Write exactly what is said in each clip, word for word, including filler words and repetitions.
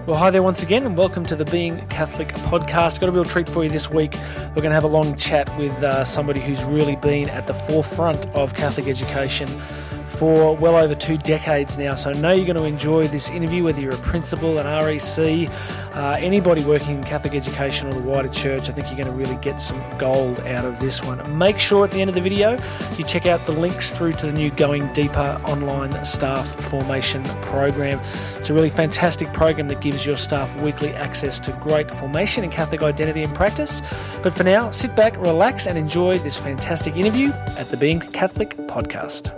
Well, hi there once again, and welcome to the Being Catholic podcast. Got a real treat for you this week. We're going to have a long chat with uh, somebody who's really been at the forefront of Catholic education for well over two decades now. So I know you're going to enjoy this interview, whether you're a principal, an R E C, uh, anybody working in Catholic education or the wider church. I think you're going to really get some gold out of this one. Make sure at the end of the video you check out the links through to the new Going Deeper online staff formation program. It's a really fantastic program that gives your staff weekly access to great formation in Catholic identity and practice. But for now, sit back, relax, and enjoy this fantastic interview at the Being Catholic podcast.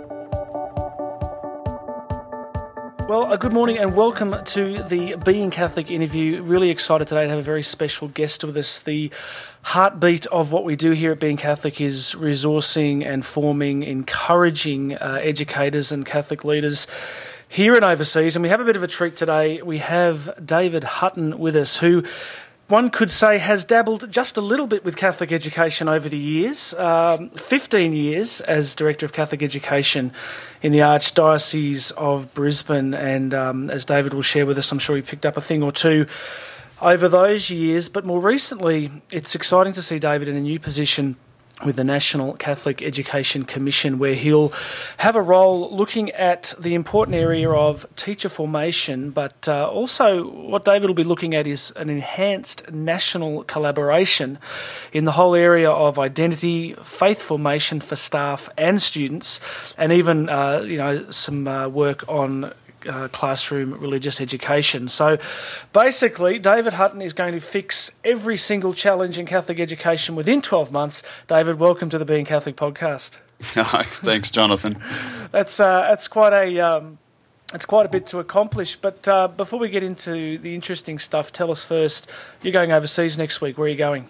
Well, a good morning and welcome to the Being Catholic interview. Really excited today to have a very special guest with us. The heartbeat of what we do here at Being Catholic is resourcing and forming, encouraging uh, educators and Catholic leaders here and overseas. And we have a bit of a treat today. We have David Hutton with us, who one could say has dabbled just a little bit with Catholic education over the years. Um, fifteen years as Director of Catholic Education in the Archdiocese of Brisbane. And um, as David will share with us, I'm sure he picked up a thing or two over those years. But more recently, it's exciting to see David in a new position with the National Catholic Education Commission, where he'll have a role looking at the important area of teacher formation, but uh, also what David will be looking at is an enhanced national collaboration in the whole area of identity, faith formation for staff and students, and even uh, you know some uh, work on Uh, classroom religious education. So basically, David Hutton is going to fix every single challenge in Catholic education within twelve months. David, welcome to the Being Catholic podcast. Thanks, Jonathan. That's uh, that's quite a um, it's quite a bit to accomplish. But uh, before we get into the interesting stuff, tell us first. You're going overseas next week. Where are you going?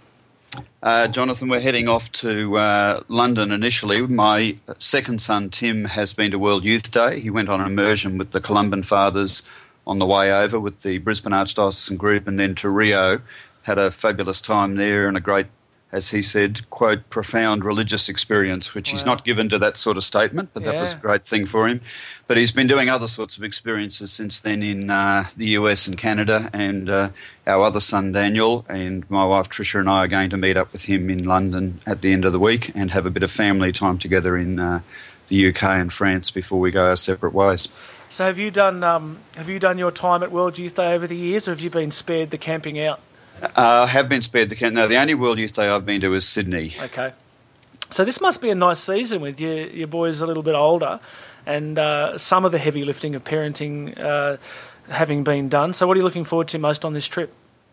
Uh, Jonathan, we're heading off to uh, London initially. My second son, Tim, has been to World Youth Day. He went on an immersion with the Columban Fathers on the way over with the Brisbane Archdiocesan Group, and then to Rio. Had a fabulous time there and a great, as he said, quote, profound religious experience, which wow. he's not given to that sort of statement, but yeah. that was a great thing for him. But he's been doing other sorts of experiences since then in uh, the U S and Canada, and uh, our other son, Daniel, and my wife, Tricia, and I are going to meet up with him in London at the end of the week and have a bit of family time together in uh, the U K and France before we go our separate ways. So have you done um, have you done your time at World Youth Day over the years, or have you been spared the camping out? I uh, have been spared the camp. No, the only World Youth Day I've been to is Sydney. Okay. So this must be a nice season with your, your boys a little bit older and uh, some of the heavy lifting of parenting uh, having been done. So what are you looking forward to most on this trip?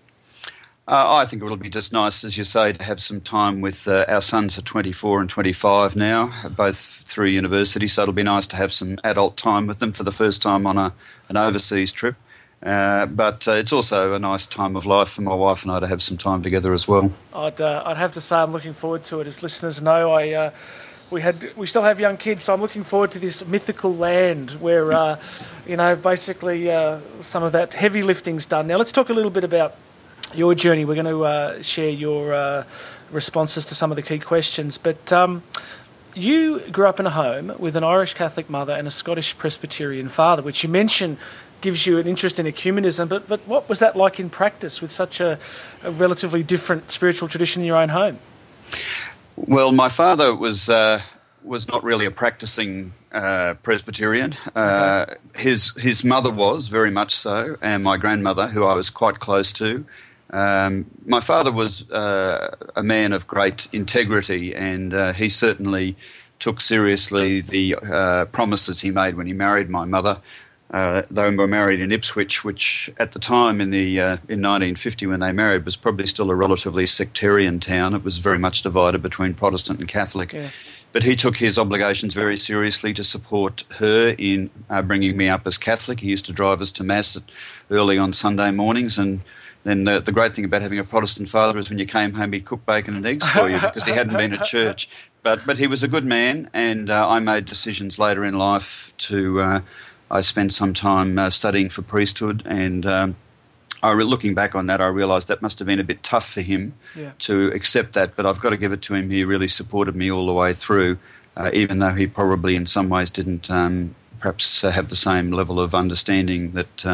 Uh, I think it will be just nice, as you say, to have some time with uh, our sons are twenty-four and twenty-five now, both through university. So it'll be nice to have some adult time with them for the first time on a, an overseas trip. Uh, but uh, it's also a nice time of life for my wife and I to have some time together as well. I'd uh, I'd have to say I'm looking forward to it. As listeners know, I uh, we had we still have young kids, so I'm looking forward to this mythical land where uh, you know basically uh, some of that heavy lifting's done. Now let's talk a little bit about your journey. We're going to uh, share your uh, responses to some of the key questions, but. Um, You grew up in a home with an Irish Catholic mother and a Scottish Presbyterian father, which you mentioned gives you an interest in ecumenism, but but what was that like in practice with such a, a relatively different spiritual tradition in your own home? Well, my father was uh, was not really a practising uh, Presbyterian. Uh, okay. His his mother was, very much so, and my grandmother, who I was quite close to. Um, my father was uh, a man of great integrity, and uh, he certainly took seriously the uh, promises he made when he married my mother. Uh, they were married in Ipswich, which at the time in the uh, in nineteen fifty when they married was probably still a relatively sectarian town. It was very much divided between Protestant and Catholic. Yeah. But he took his obligations very seriously to support her in uh, bringing me up as Catholic. He used to drive us to Mass early on Sunday mornings, and then the, the great thing about having a Protestant father is when you came home, he'd cook bacon and eggs for you because he hadn't been at church. But but he was a good man, and uh, I made decisions later in life to. Uh, I spent some time uh, studying for priesthood, and um, I re- looking back on that, I realised that must have been a bit tough for him yeah. to accept that. But I've got to give it to him; he really supported me all the way through, uh, even though he probably in some ways didn't um, perhaps uh, have the same level of understanding that. Uh,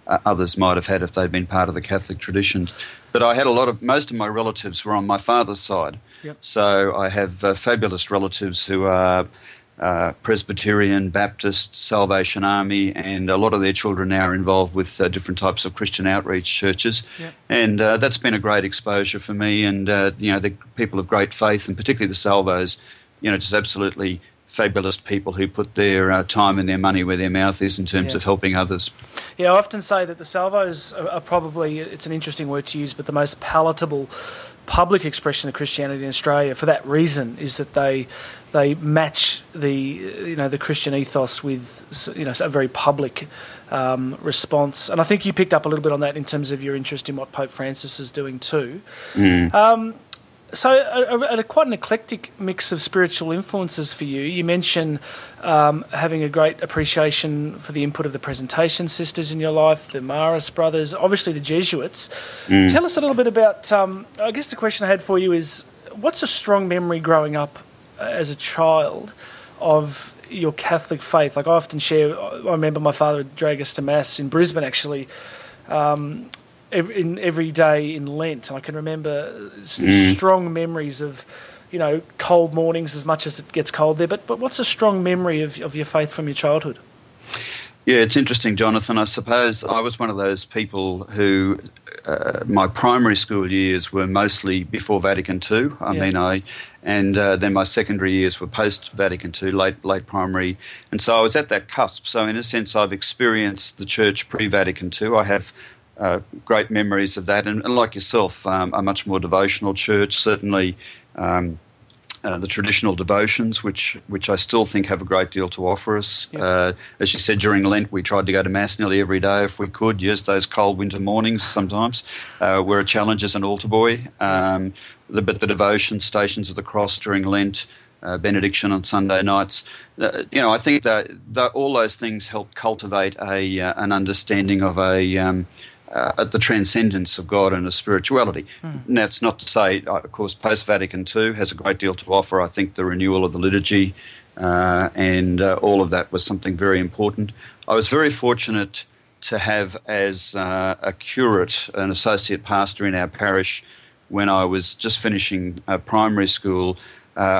uh, others might have had if they'd been part of the Catholic tradition. But I had a lot of, most of my relatives were on my father's side. Yep. So I have uh, fabulous relatives who are uh, Presbyterian, Baptist, Salvation Army, and a lot of their children now are involved with uh, different types of Christian outreach churches. Yep. And uh, that's been a great exposure for me. And, uh, you know, the people of great faith, and particularly the Salvos, you know, just absolutely fabulous people who put their uh, time and their money where their mouth is in terms yeah. of helping others. Yeah, I often say that the Salvos are, are probably, it's an interesting word to use, but the most palatable public expression of Christianity in Australia. For that reason, is that they they match the you know the Christian ethos with you know a very public um, response. And I think you picked up a little bit on that in terms of your interest in what Pope Francis is doing too. Mm. Um, So a, a, a quite an eclectic mix of spiritual influences for you. You mentioned um, having a great appreciation for the input of the Presentation Sisters in your life, the Maris brothers, obviously the Jesuits. Mm. Tell us a little bit about, um, I guess the question I had for you is, what's a strong memory growing up as a child of your Catholic faith? Like I often share, I remember my father would drag us to Mass in Brisbane actually, um, Every, in every day in Lent. I can remember mm. strong memories of, you know, cold mornings as much as it gets cold there. But but what's a strong memory of, of your faith from your childhood? Yeah, it's interesting, Jonathan. I suppose I was one of those people who uh, my primary school years were mostly before Vatican Two. I yeah. mean, I and uh, then my secondary years were post Vatican Two, late late primary, and so I was at that cusp. So in a sense, I've experienced the Church pre Vatican Two. I have Uh, great memories of that, and, and like yourself, um, a much more devotional church. Certainly, um, uh, the traditional devotions, which which I still think have a great deal to offer us. Yep. Uh, as you said, during Lent, we tried to go to Mass nearly every day if we could. Yes, those cold winter mornings sometimes uh, were a challenge as an altar boy. Um, the, but the devotions, Stations of the Cross during Lent, uh, benediction on Sunday nights. Uh, you know, I think that, that all those things help cultivate a uh, an understanding of a um, Uh, at the transcendence of God and of spirituality. Mm. And that's not to say, uh, of course, post-Vatican Two has a great deal to offer. I think the renewal of the liturgy uh, and uh, all of that was something very important. I was very fortunate to have as uh, a curate, an associate pastor in our parish, when I was just finishing uh, primary school, uh,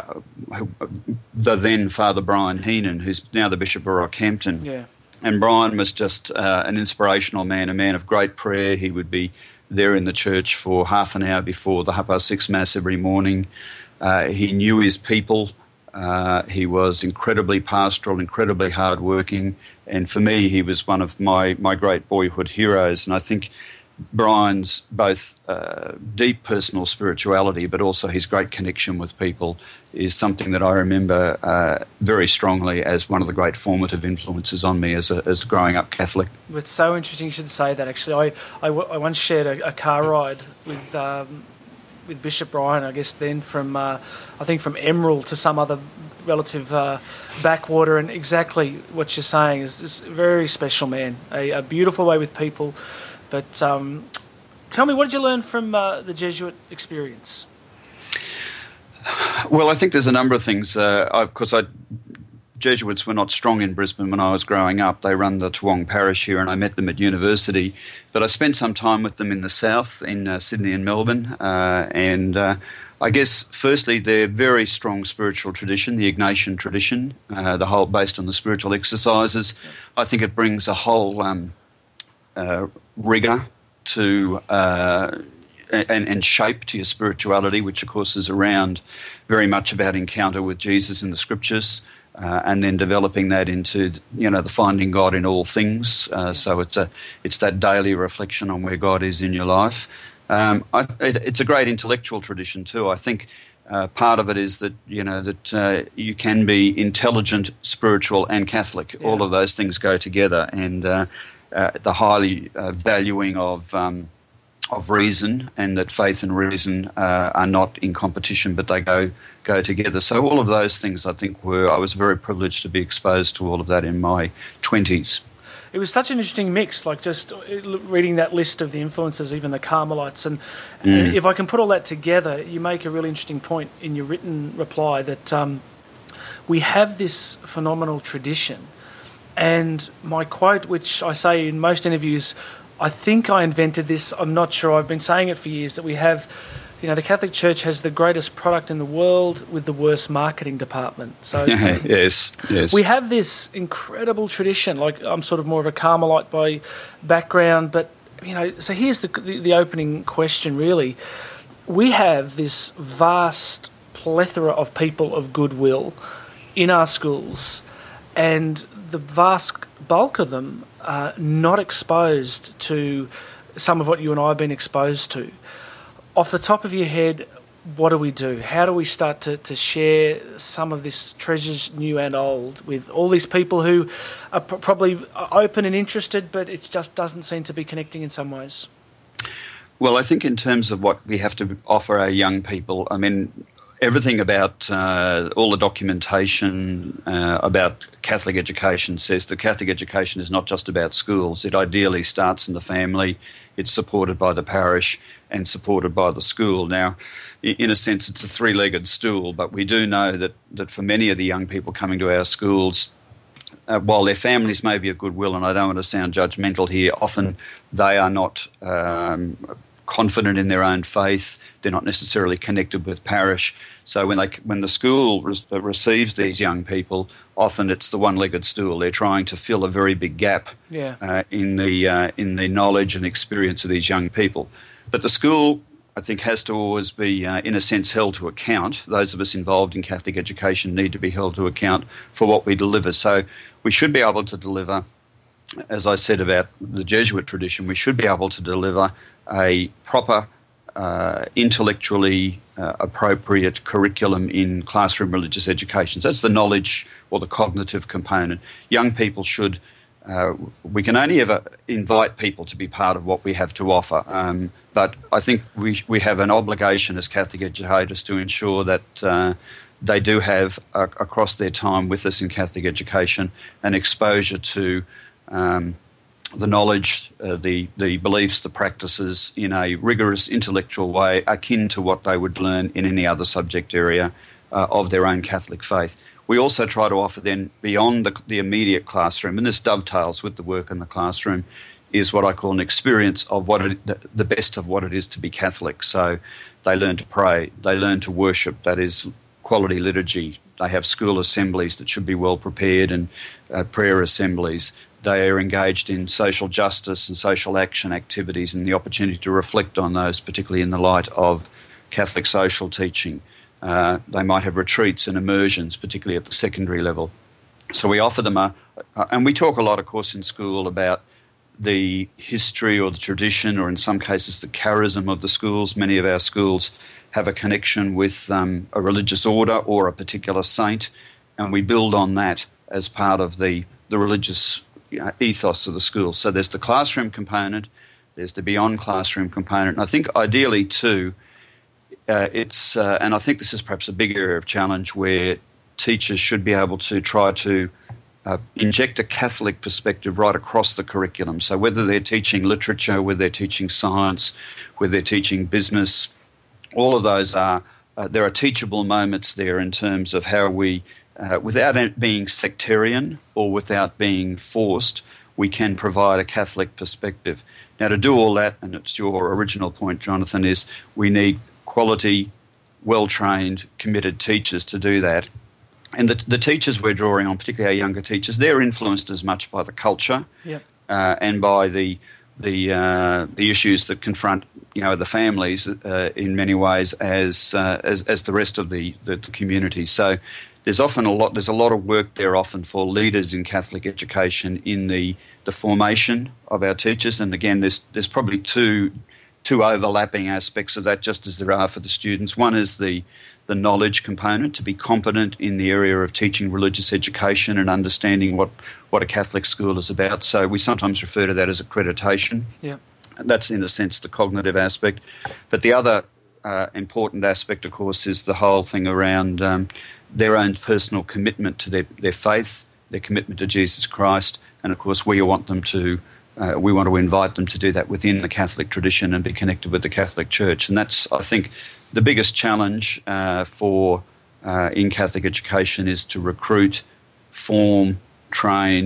the then Father Brian Heenan, who's now the Bishop of Rockhampton. Yeah. And Brian was just uh, an inspirational man, a man of great prayer. He would be there in the church for half an hour before the half past six Mass every morning. Uh, he knew his people. Uh, he was incredibly pastoral, incredibly hardworking. And for me, he was one of my, my great boyhood heroes. And I think Brian's both uh, deep personal spirituality but also his great connection with people is something that I remember uh, very strongly as one of the great formative influences on me as a, as a growing up Catholic. It's so interesting you should say that, actually. I, I, I once shared a, a car ride with um, with Bishop Brian, I guess then, from uh, I think from Emerald to some other relative uh, backwater, and exactly what you're saying is this very special man, a, a beautiful way with people. But um, tell me, what did you learn from uh, the Jesuit experience? Well, I think there's a number of things. Uh, I, of course, I, Jesuits were not strong in Brisbane when I was growing up. They run the Toowong Parish here, and I met them at university. But I spent some time with them in the south, in uh, Sydney and Melbourne. Uh, and uh, I guess, firstly, their very strong spiritual tradition, the Ignatian tradition, uh, the whole based on the spiritual exercises. I think it brings a whole um, uh, rigour to uh, and, and shape to your spirituality, which of course is around very much about encounter with Jesus in the Scriptures, uh, and then developing that into you know the finding God in all things. Uh, so it's a it's that daily reflection on where God is in your life. Um, I, it, it's a great intellectual tradition too. I think uh, part of it is that you know that uh, you can be intelligent, spiritual, and Catholic. Yeah. All of those things go together, and uh, uh, the highly uh, valuing of um, of reason, and that faith and reason uh, are not in competition, but they go go together. So all of those things, I think, were I was very privileged to be exposed to all of that in my twenties. It was such an interesting mix, like just reading that list of the influences, even the Carmelites. And mm. if I can put all that together, you make a really interesting point in your written reply that um, we have this phenomenal tradition And my quote, which I say in most interviews, I think I invented this, I'm not sure, I've been saying it for years, that we have, you know, the Catholic Church has the greatest product in the world with the worst marketing department. So yes, yes. We have this incredible tradition. Like, I'm sort of more of a Carmelite by background, but, you know, so here's the, the, the opening question, really. We have this vast plethora of people of goodwill in our schools, and the vast bulk of them are not exposed to some of what you and I have been exposed to. Off the top of your head, what do we do? How do we start to, to share some of this treasures, new and old, with all these people who are p- probably open and interested, but it just doesn't seem to be connecting in some ways? Well, I think in terms of what we have to offer our young people, I mean, everything about uh, all the documentation uh, about Catholic education says that Catholic education is not just about schools. It ideally starts in the family, it's supported by the parish and supported by the school. Now, in a sense, it's a three-legged stool, but we do know that, that for many of the young people coming to our schools, uh, while their families may be of goodwill, and I don't want to sound judgmental here, often they are not um, confident in their own faith. They're not necessarily connected with parish. So when they when the school re- receives these young people, often it's the one-legged stool. They're trying to fill a very big gap yeah. uh, in the uh, in the knowledge and experience of these young people. But the school, I think, has to always be, uh, in a sense, held to account. Those of us involved in Catholic education need to be held to account for what we deliver. So we should be able to deliver, as I said about the Jesuit tradition, we should be able to deliver a proper, uh, intellectually uh, appropriate curriculum in classroom religious education. So that's the knowledge or the cognitive component. Young people should, uh, we can only ever invite people to be part of what we have to offer. Um, but I think we we have an obligation as Catholic educators to ensure that uh, they do have, uh, across their time with us in Catholic education, an exposure to um, the knowledge, uh, the, the beliefs, the practices in a rigorous intellectual way akin to what they would learn in any other subject area uh, of their own Catholic faith. We also try to offer then beyond the, the immediate classroom, and this dovetails with the work in the classroom, is what I call an experience of what it, the, the best of what it is to be Catholic. So they learn to pray, they learn to worship, that is quality liturgy. They have school assemblies that should be well prepared and uh, prayer assemblies. They are engaged in social justice and social action activities and the opportunity to reflect on those, particularly in the light of Catholic social teaching. Uh, they might have retreats and immersions, particularly at the secondary level. So we offer them a, uh, and we talk a lot, of course, in school about the history or the tradition, or in some cases the charism of the schools. Many of our schools have a connection with um, a religious order or a particular saint, and we build on that as part of the, the religious uh, ethos of the school. So there's the classroom component, there's the beyond classroom component, and I think ideally too, uh, it's, uh, and I think this is perhaps a big area of challenge where teachers should be able to try to Uh, inject a Catholic perspective right across the curriculum. So whether they're teaching literature, whether they're teaching science, whether they're teaching business, all of those are, uh, there are teachable moments there in terms of how we, uh, without it being sectarian or without being forced, we can provide a Catholic perspective. Now, to do all that, and it's your original point, Jonathan, is we need quality, well-trained, committed teachers to do that. And the, the teachers we're drawing on, particularly our younger teachers, they're influenced as much by the culture yep. uh, and by the the uh, the issues that confront, you know, the families uh, in many ways as, uh, as as the rest of the, the, the community. So there's often a lot there's a lot of work there often for leaders in Catholic education in the, the formation of our teachers. And again, there's there's probably two two overlapping aspects of that, just as there are for the students. One is the the knowledge component, to be competent in the area of teaching religious education and understanding what, what a Catholic school is about. So we sometimes refer to that as accreditation. Yeah. That's, in a sense, the cognitive aspect. But the other uh, important aspect, of course, is the whole thing around um, their own personal commitment to their, their faith, their commitment to Jesus Christ, and, of course, we want them to Uh, we want to invite them to do that within the Catholic tradition and be connected with the Catholic Church. And that's, I think, the biggest challenge uh, for uh, in Catholic education is to recruit, form, train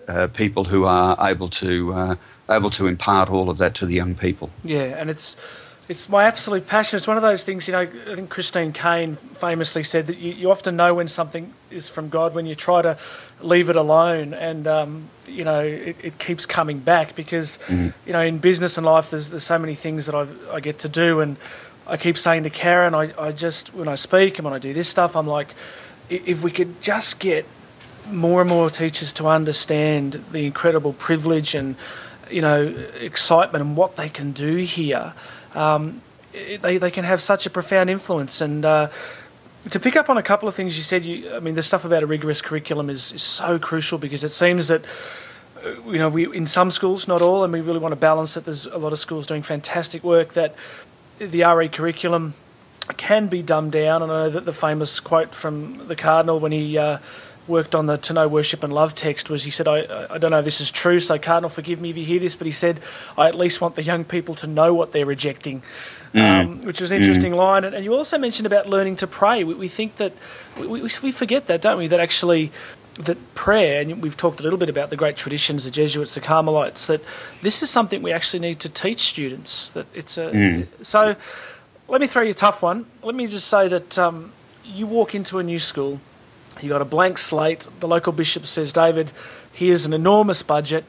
uh, people who are able to uh, able to impart all of that to the young people. Yeah, and it's it's my absolute passion. It's one of those things, you know, I think Christine Caine famously said that you, you often know when something is from God when you try to leave it alone, and, um, you know, it, it keeps coming back because, mm. you know, in business and life there's, there's so many things that I've, I get to do, and I keep saying to Karen, I, I just, when I speak and when I do this stuff, I'm like, if we could just get more and more teachers to understand the incredible privilege and, you know, excitement and what they can do here, um, they they can have such a profound influence. And uh, to pick up on a couple of things you said, you, I mean, the stuff about a rigorous curriculum is, is so crucial because it seems that, you know, we in some schools, not all, and we really want to balance it. There's a lot of schools doing fantastic work that the R E curriculum can be dumbed down. And I know that the famous quote from the Cardinal when he uh, worked on the To Know, Worship and Love text was, he said, I, I don't know if this is true, so Cardinal, forgive me if you hear this, but he said, I at least want the young people to know what they're rejecting, mm. um, which was an interesting mm. line. And, and you also mentioned about learning to pray. We, we think that, we, we, we forget that, don't we, that actually that prayer, and we've talked a little bit about the great traditions, the Jesuits, the Carmelites, that this is something we actually need to teach students. That it's a mm. So let me throw you a tough one. Let me just say that um, you walk into a new school, you got a blank slate, the local bishop says, David, here's an enormous budget.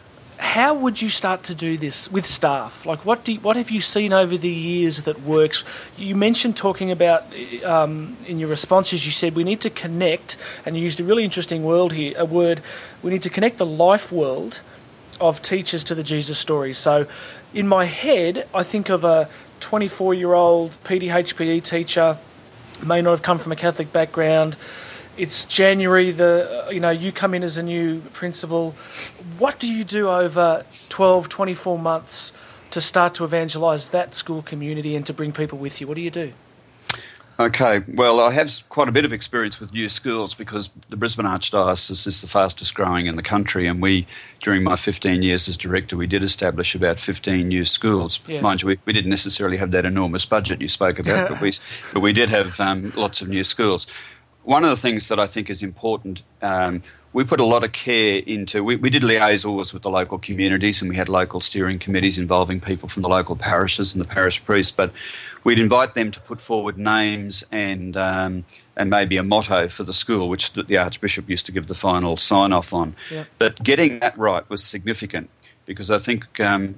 How would you start to do this with staff? Like, what do you, what have you seen over the years that works? You mentioned talking about, um, in your responses, you said we need to connect, and you used a really interesting word here, a word, we need to connect the life world of teachers to the Jesus story. So in my head, I think of a twenty-four-year-old P D H P E teacher, may not have come from a Catholic background. It's January, the you know, you come in as a new principal. What do you do over twelve, twenty-four months to start to evangelise that school community and to bring people with you? What do you do? Okay, well, I have quite a bit of experience with new schools because the Brisbane Archdiocese is the fastest growing in the country, and we, during my fifteen years as director, we did establish about fifteen new schools. Yeah. Mind you, we, we didn't necessarily have that enormous budget you spoke about, but we but we did have um, lots of new schools. One of the things that I think is important, um, we put a lot of care into, we, we did liaisons with the local communities, and we had local steering committees involving people from the local parishes and the parish priests, but we'd invite them to put forward names and um, and maybe a motto for the school, which the Archbishop used to give the final sign-off on. Yep. But getting that right was significant because I think um,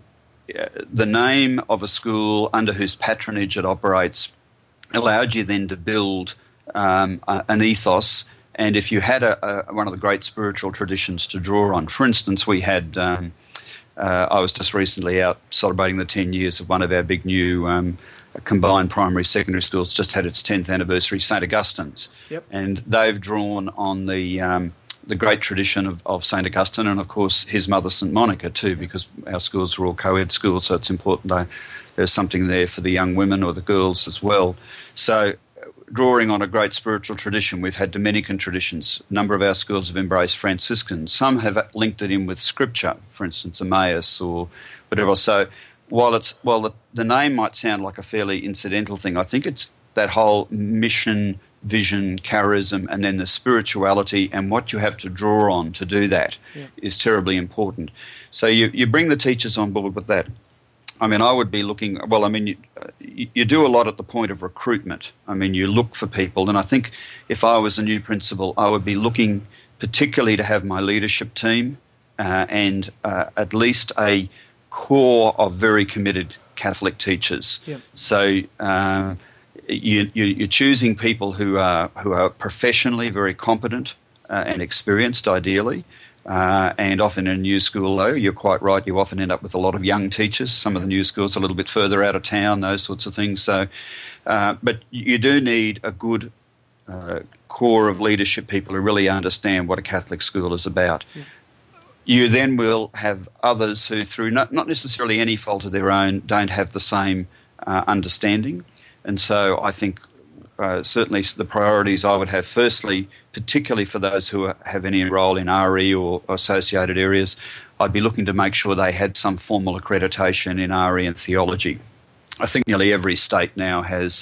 the name of a school under whose patronage it operates allowed you then to build Um, uh, an ethos, and if you had a, a, one of the great spiritual traditions to draw on. For instance, we had, um, uh, I was just recently out celebrating the ten years of one of our big new um, combined primary secondary schools, just had its tenth anniversary, Saint Augustine's. Yep. And they've drawn on the um, the great tradition of, of Saint Augustine and, of course, his mother, Saint Monica, too, because our schools are all co-ed schools, so it's important that there's something there for the young women or the girls as well. So drawing on a great spiritual tradition, we've had Dominican traditions. A number of our schools have embraced Franciscans. Some have linked it in with scripture, for instance, Emmaus or whatever. So while it's while the, the name might sound like a fairly incidental thing, I think it's that whole mission, vision, charism, and then the spirituality and what you have to draw on to do that yeah. is terribly important. So you, you bring the teachers on board with that. I mean, I would be looking, well, I mean, you, you do a lot at the point of recruitment. I mean, you look for people, and I think if I was a new principal, I would be looking particularly to have my leadership team uh, and uh, at least a core of very committed Catholic teachers. Yep. So uh, you, you, you're choosing people who are, who are professionally very competent uh, and experienced, ideally. Uh, and often in a new school, though, you're quite right, you often end up with a lot of young teachers. Some of the new schools are a little bit further out of town, those sorts of things. So, uh, but you do need a good uh, core of leadership people who really understand what a Catholic school is about. Yeah. You then will have others who, through not, not necessarily any fault of their own, don't have the same uh, understanding. And so I think Uh, certainly the priorities I would have, firstly, particularly for those who are, have any role in R E or associated areas, I'd be looking to make sure they had some formal accreditation in R E and theology. I think nearly every state now has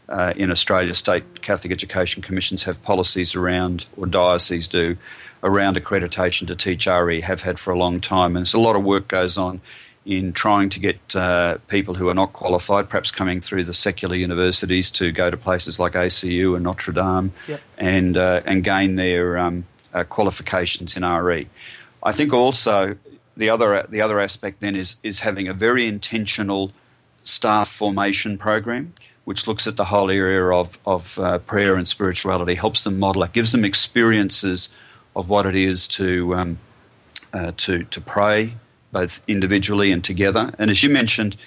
uh, in Australia, state Catholic Education Commissions have policies around, or dioceses do, around accreditation to teach R E, have had for a long time. And so a lot of work goes on in trying to get uh, people who are not qualified, perhaps coming through the secular universities, to go to places like A C U and Notre Dame, yep. and uh, and gain their um, uh, qualifications in R E. I think also the other the other aspect then is is having a very intentional staff formation program, which looks at the whole area of of uh, prayer and spirituality, helps them model it, gives them experiences of what it is to um, uh, to to pray, both individually and together. And as you mentioned,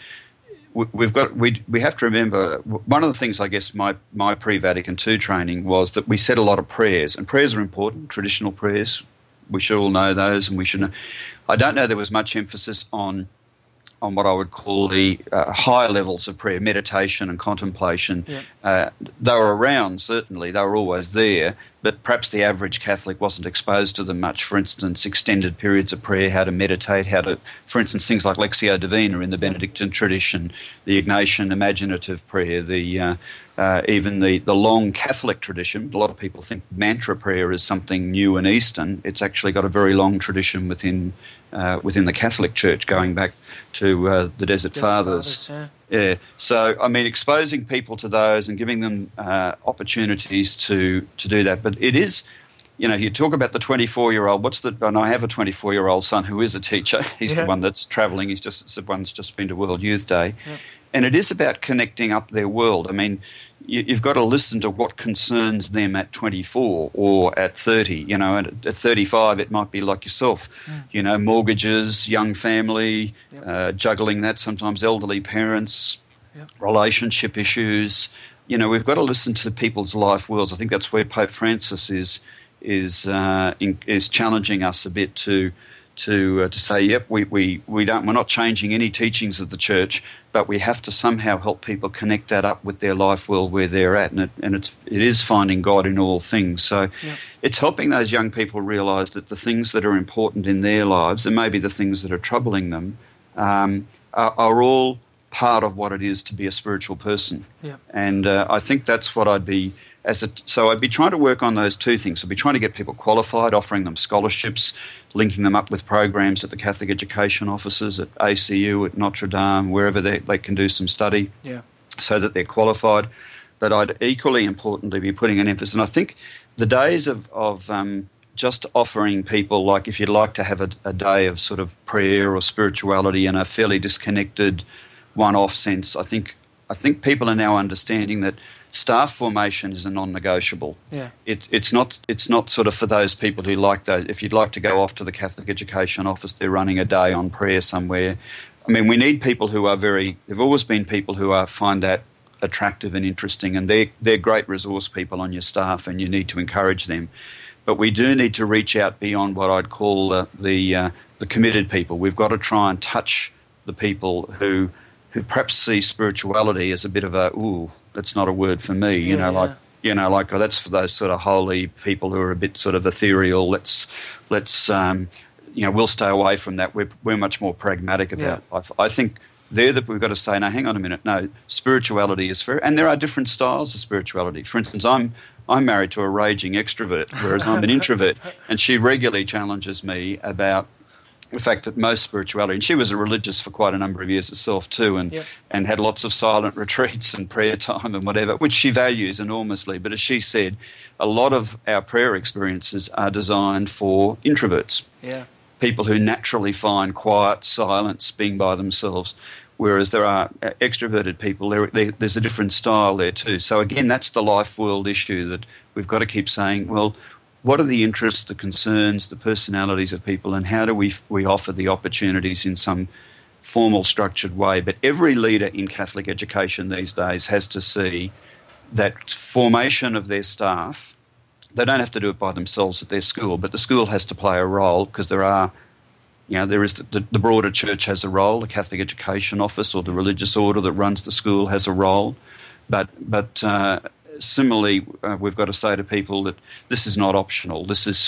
we've got we we have to remember, one of the things, I guess, my my pre-Vatican two training was that we said a lot of prayers, and prayers are important, traditional prayers. We should all know those, and we should know. I don't know there was much emphasis on on what I would call the uh, higher levels of prayer, meditation and contemplation. Yeah. Uh, they were around, certainly, they were always there, but perhaps the average Catholic wasn't exposed to them much. For instance, extended periods of prayer, how to meditate, how to, for instance, things like Lectio Divina in the Benedictine tradition, the Ignatian imaginative prayer, the uh, uh, even the, the long Catholic tradition. A lot of people think mantra prayer is something new and Eastern. It's actually got a very long tradition within uh, within the Catholic Church, going back to uh, the Desert, Desert Fathers. Fathers yeah. yeah. So, I mean, exposing people to those and giving them uh, opportunities to, to do that. But it is, you know, you talk about the twenty-four-year-old. What's the? And I have a twenty-four-year-old son who is a teacher. He's yeah. the one that's travelling. He's just the one that's just been to World Youth Day. Yeah. And it is about connecting up their world. I mean, you, you've got to listen to what concerns them at twenty-four or at thirty. You know, at, at thirty-five it might be like yourself. Mm. You know, mortgages, young family, yep. uh, juggling that, sometimes elderly parents, yep. relationship issues. You know, we've got to listen to people's life worlds. I think that's where Pope Francis is is uh, in, is challenging us a bit to to uh, to say, yep, we, we, we don't we're not changing any teachings of the Church, but we have to somehow help people connect that up with their life world where they're at, and it and it's it is finding God in all things. So yeah. it's helping those young people realise that the things that are important in their lives, and maybe the things that are troubling them, um, are, are all part of what it is to be a spiritual person. Yeah. And uh, I think that's what I'd be. As a, so I'd be trying to work on those two things. I'd be trying to get people qualified, offering them scholarships, linking them up with programs at the Catholic Education offices, at A C U, at Notre Dame, wherever they, they can do some study, yeah. so that they're qualified. But I'd equally importantly be putting an emphasis. And I think the days of, of um, just offering people, like if you'd like to have a, a day of sort of prayer or spirituality in a fairly disconnected, one-off sense, I think I think people are now understanding that staff formation is a non-negotiable. Yeah. It, it's not It's not sort of for those people who like those. If you'd like to go off to the Catholic Education office, they're running a day on prayer somewhere. I mean, we need people who are very. There've always been people who are find that attractive and interesting, and they're they're great resource people on your staff, and you need to encourage them. But we do need to reach out beyond what I'd call uh, the uh, the committed people. We've got to try and touch the people who. who perhaps see spirituality as a bit of a, ooh, that's not a word for me, you yeah, know, yeah. like, you know, like, oh, that's for those sort of holy people who are a bit sort of ethereal. Let's, let's, um, you know, we'll stay away from that. We're, we're much more pragmatic about yeah. life. I think there that we've got to say, no, hang on a minute, no, spirituality is fair. And there are different styles of spirituality. For instance, I'm, I'm married to a raging extrovert, whereas I'm an introvert, and she regularly challenges me about the fact that most spirituality, and she was a religious for quite a number of years herself too, and yep. and had lots of silent retreats and prayer time and whatever, which she values enormously. But as she said, a lot of our prayer experiences are designed for introverts, yeah. people who naturally find quiet, silence, being by themselves, whereas there are extroverted people, there, there, there's a different style there too. So again, that's the life world issue that we've got to keep saying, well, what are the interests, the concerns, the personalities of people, and how do we we offer the opportunities in some formal, structured way? But every leader in Catholic education these days has to see that formation of their staff. They don't have to do it by themselves at their school, but the school has to play a role, because there are, you know, there is the, the, the broader church has a role, the Catholic Education Office or the religious order that runs the school has a role, but but. Uh, Similarly, uh, we've got to say to people that this is not optional. This is f-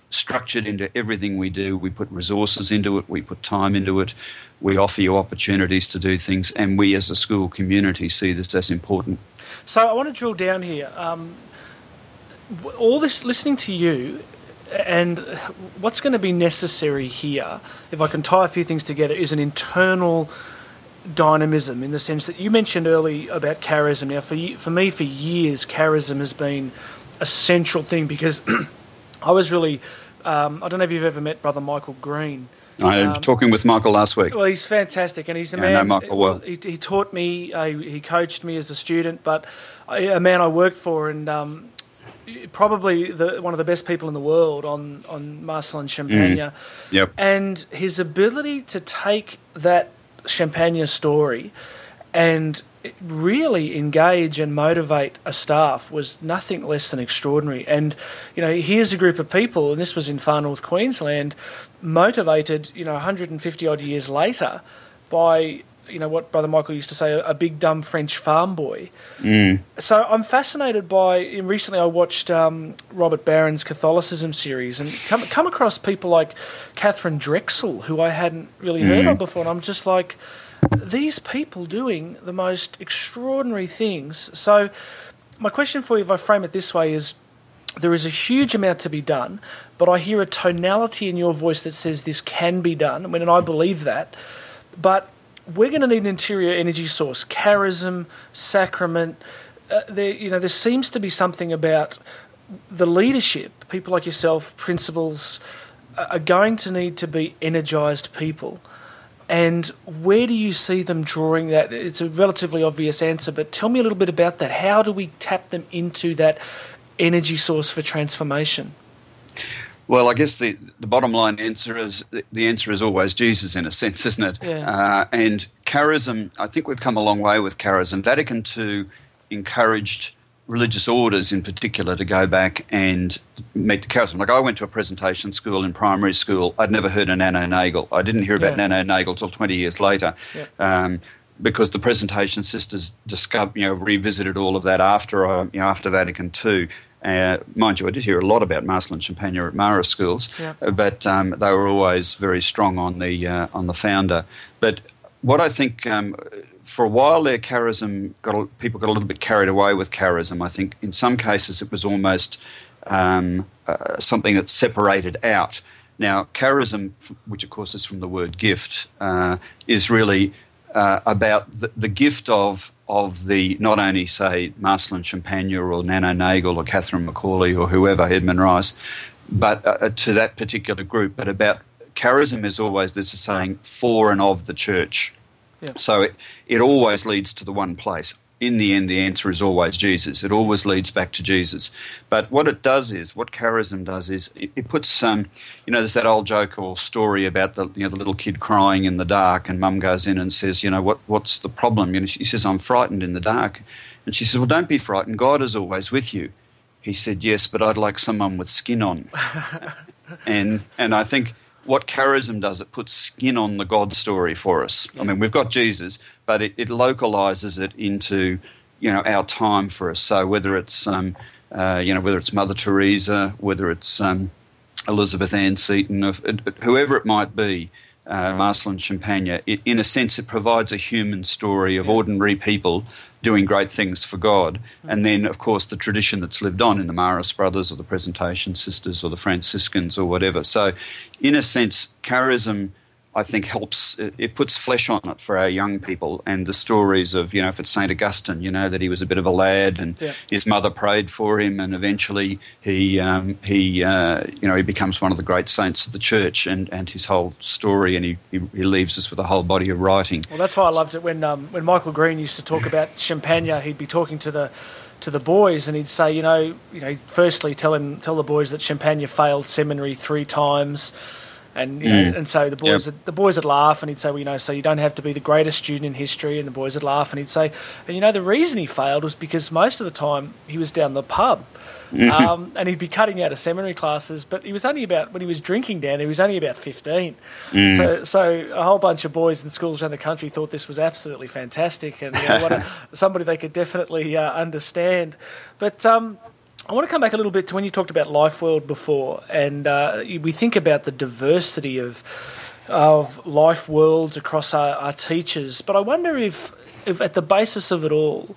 structured into everything we do. We put resources into it. We put time into it. We offer you opportunities to do things, and we as a school community see this as important. So I want to drill down here. Um, all this, listening to you, and what's going to be necessary here, if I can tie a few things together, is an internal dynamism, in the sense that you mentioned early about charism. Now, for for me, for years, charism has been a central thing, because I was really, um, I don't know if you've ever met Brother Michael Green. I was um, talking with Michael last week. Well, he's fantastic, and he's a yeah, man. I know Michael well. He, he taught me, uh, he coached me as a student, but a man I worked for, and um, probably the, one of the best people in the world on, on Marcel and Champagne. Mm. Yep. And his ability to take that Champagne story and really engage and motivate a staff was nothing less than extraordinary. And, you know, here's a group of people, and this was in far north Queensland, motivated, you know, one hundred fifty odd years later by, you know, what Brother Michael used to say, a big dumb French farm boy. Mm. So I'm fascinated by, and recently I watched um, Robert Barron's Catholicism series, and come, come across people like Catherine Drexel, who I hadn't really heard Mm. of before, and I'm just like, these people doing the most extraordinary things. So my question for you, if I frame it this way, is there is a huge amount to be done, but I hear a tonality in your voice that says this can be done, I mean, and I believe that, but we're going to need an interior energy source, charism, sacrament. Uh, there, you know, there seems to be something about the leadership, people like yourself, principals, uh, are going to need to be energised people. And where do you see them drawing that? It's a relatively obvious answer, but tell me a little bit about that. How do we tap them into that energy source for transformation? Well, I guess the, the bottom line answer is the answer is always Jesus, in a sense, isn't it? Yeah. Uh, and charism, I think we've come a long way with charism. Vatican Two encouraged religious orders in particular to go back and meet the charism. Like, I went to a presentation school in primary school. I'd never heard of Nano Nagel. I didn't hear about Yeah. Nano Nagel till twenty years later. Yeah. Um, because the presentation sisters discovered, you know, revisited all of that after, uh, you know, after Vatican Two. Uh, mind you, I did hear a lot about Marcel and Champagne at Mara schools, Yeah. uh, but um, they were always very strong on the uh, on the founder. But what I think, um, for a while there, charism got a, people got a little bit carried away with charism. I think in some cases it was almost um, uh, something that separated out. Now, charism, which of course is from the word gift, uh, is really uh, about the, the gift of of the, not only, say, Marcel and Champagne or Nano Nagel or Catherine McCauley or whoever, Edmund Rice, but uh, to that particular group, but about charism is always, there's a saying, for and of the church. Yeah. So it, it always leads to the one place. In the end, the answer is always Jesus. It always leads back to Jesus. But what it does is, what charism does is, it, it puts, um, you know, there's that old joke or story about the, you know, the little kid crying in the dark, and mum goes in and says, you know, what what's the problem? You know, she says, I'm frightened in the dark. And she says, well, don't be frightened. God is always with you. He said, yes, but I'd like someone with skin on. and and I think what charism does, it puts skin on the God story for us. Yeah. I mean, we've got Jesus, but it, it localizes it into, you know, our time for us. So whether it's, um, uh, you know, whether it's Mother Teresa, whether it's um, Elizabeth Ann Seton, if, it, whoever it might be, uh, Marcel and Champagne, it, in a sense, it provides a human story of yeah. ordinary people doing great things for God. Mm-hmm. And then, of course, the tradition that's lived on in the Maris Brothers or the Presentation Sisters or the Franciscans or whatever. So, in a sense, charism, I think, helps, it, it puts flesh on it for our young people, and the stories of, you know, if it's Saint Augustine, you know, that he was a bit of a lad and yeah. his mother prayed for him, and eventually he, um, he uh, you know, he becomes one of the great saints of the church, and, and his whole story, and he, he, he leaves us with a whole body of writing. Well, that's why I loved it when um, when Michael Green used to talk about Champagne. He'd be talking to the to the boys, and he'd say, you know, you know, firstly tell him tell the boys that Champagne failed seminary three times. And you know, mm. and so the boys yep. would, the boys would laugh, and he'd say, well, you know, so you don't have to be the greatest student in history. And the boys would laugh, and he'd say, and you know, the reason he failed was because most of the time he was down the pub, um, and he'd be cutting out of seminary classes. But he was only about, when he was drinking down, he was only about fifteen. Mm. So so a whole bunch of boys in schools around the country thought this was absolutely fantastic, and you know, what a, somebody they could definitely uh, understand. But um, I want to come back a little bit to when you talked about LifeWorld before, and uh, we think about the diversity of of life worlds across our, our teachers. But I wonder if, if at the basis of it all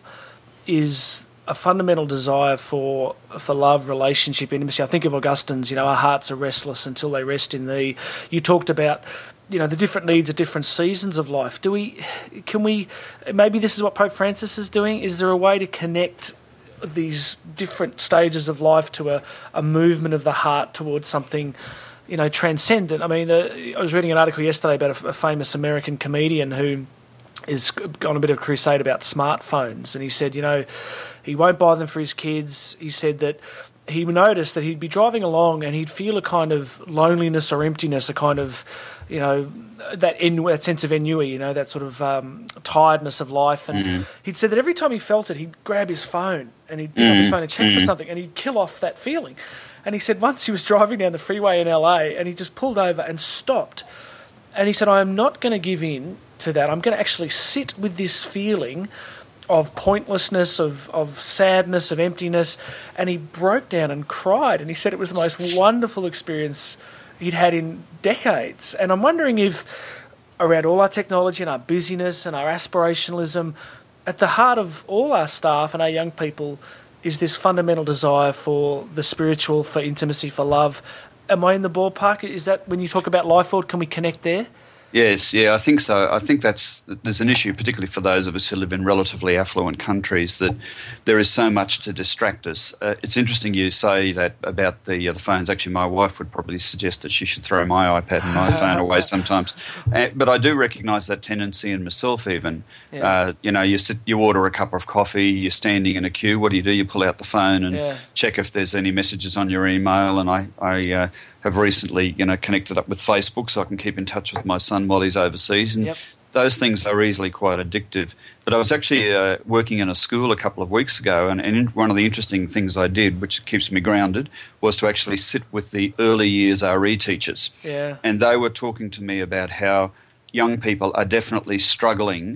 is a fundamental desire for for love, relationship, intimacy. I think of Augustine's, you know, our hearts are restless until they rest in thee. You talked about, you know, the different needs at different seasons of life. Do we, can we, maybe this is what Pope Francis is doing. Is there a way to connect these different stages of life to a, a movement of the heart towards something, you know, transcendent? I mean, the, I was reading an article yesterday about a, a famous American comedian who is on a bit of a crusade about smartphones, and he said, you know, he won't buy them for his kids. He said that he noticed that he'd be driving along and he'd feel a kind of loneliness or emptiness, a kind of, you know, that ennui, that sense of ennui, you know, that sort of um, tiredness of life. And mm-hmm. he'd said that every time he felt it, he'd grab his phone and he'd pick mm-hmm. up his phone and check mm-hmm. for something, and he'd kill off that feeling. And he said once he was driving down the freeway in L A and he just pulled over and stopped. And he said, I am not going to give in to that. I'm going to actually sit with this feeling of pointlessness, of, of sadness, of emptiness. And he broke down and cried. And he said it was the most wonderful experience he'd had in decades. And I'm wondering if around all our technology and our busyness and our aspirationalism, at the heart of all our staff and our young people is this fundamental desire for the spiritual, for intimacy, for love. Am I in the ballpark? Is that when you talk about LifeWorld, can we connect there? Yes, yeah, I think so. I think that's there's an issue, particularly for those of us who live in relatively affluent countries, that there is so much to distract us. Uh, it's interesting you say that about the uh, the phones. Actually, my wife would probably suggest that she should throw my iPad and my phone away sometimes. Uh, but I do recognise that tendency in myself. Even yeah. uh, you know, you sit, you order a cup of coffee, you're standing in a queue. What do you do? You pull out the phone and yeah. check if there's any messages on your email. And I, I uh, have recently, you know, connected up with Facebook so I can keep in touch with my son while he's overseas, and yep. those things are easily quite addictive. But I was actually uh, working in a school a couple of weeks ago, and, and one of the interesting things I did, which keeps me grounded, was to actually sit with the early years R E teachers. Yeah. And they were talking to me about how young people are definitely struggling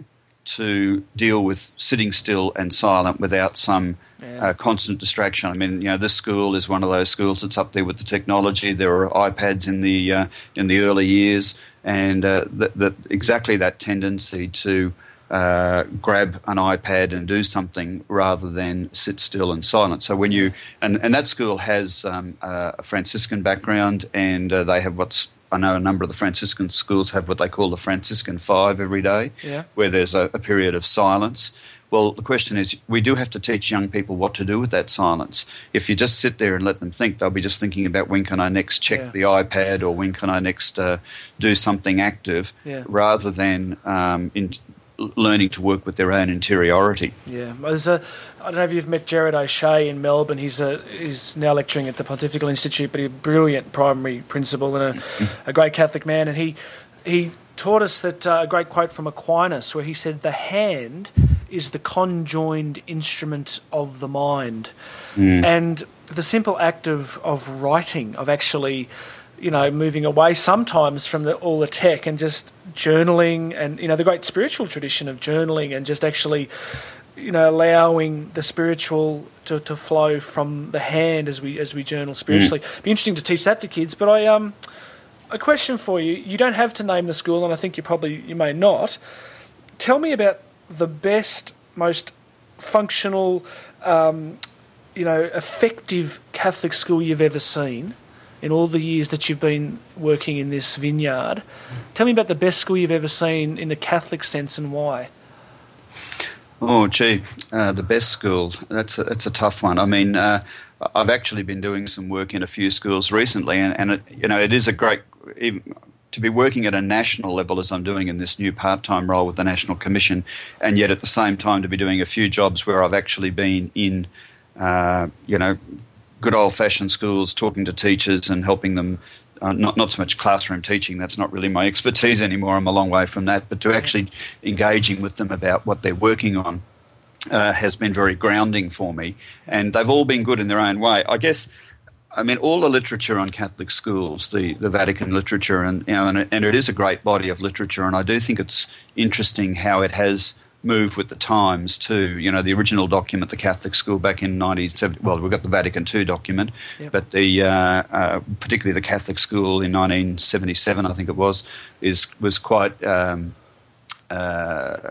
to deal with sitting still and silent without some yeah. uh, constant distraction. I mean, you know, this school is one of those schools that's up there with the technology. There are iPads in the uh, in the early years, and uh, that, that exactly that tendency to uh, grab an iPad and do something rather than sit still and silent. So when you and, and that school has um, a Franciscan background, and uh, they have what's I know a number of the Franciscan schools have what they call the Franciscan Five every day, yeah. where there's a, a period of silence. Well, the question is, we do have to teach young people what to do with that silence. If you just sit there and let them think, they'll be just thinking about when can I next check yeah. the iPad, or when can I next uh, do something active, yeah. rather than um, in, learning to work with their own interiority. Yeah, there's a, I don't know if you've met Jared O'Shea in Melbourne. He's a, he's now lecturing at the Pontifical Institute, but he's a brilliant primary principal and a, a great Catholic man. And he he taught us that uh, a great quote from Aquinas, where he said, "The hand is the conjoined instrument of the mind," mm. and the simple act of of writing, of actually, you know, moving away sometimes from the, all the tech and just journaling, and, you know, the great spiritual tradition of journaling and just actually, you know, allowing the spiritual to, to flow from the hand as we as we journal spiritually. Mm. It'd be interesting to teach that to kids. But I um, a question for you. You don't have to name the school, and I think you probably you may not. Tell me about the best, most functional, um, you know, effective Catholic school you've ever seen in all the years that you've been working in this vineyard. Tell me about the best school you've ever seen in the Catholic sense, and why. Oh, gee, uh, the best school. That's a, that's a tough one. I mean, uh, I've actually been doing some work in a few schools recently, and, and it, you know, it is a great even, to be working at a national level as I'm doing in this new part-time role with the National Commission, and yet at the same time to be doing a few jobs where I've actually been in, uh, you know, good old-fashioned schools, talking to teachers and helping them, uh, not not so much classroom teaching, that's not really my expertise anymore, I'm a long way from that, but to actually engaging with them about what they're working on uh, has been very grounding for me. And they've all been good in their own way. I guess, I mean, all the literature on Catholic schools, the, the Vatican literature, and, you know, and, it, and it is a great body of literature, and I do think it's interesting how it has move with the times too. You know, the original document, the Catholic school back in nineteen seventy, well, we've got the Vatican Two document, yep. but the uh, uh, particularly the Catholic school in nineteen seventy-seven, I think it was, is was quite um, uh,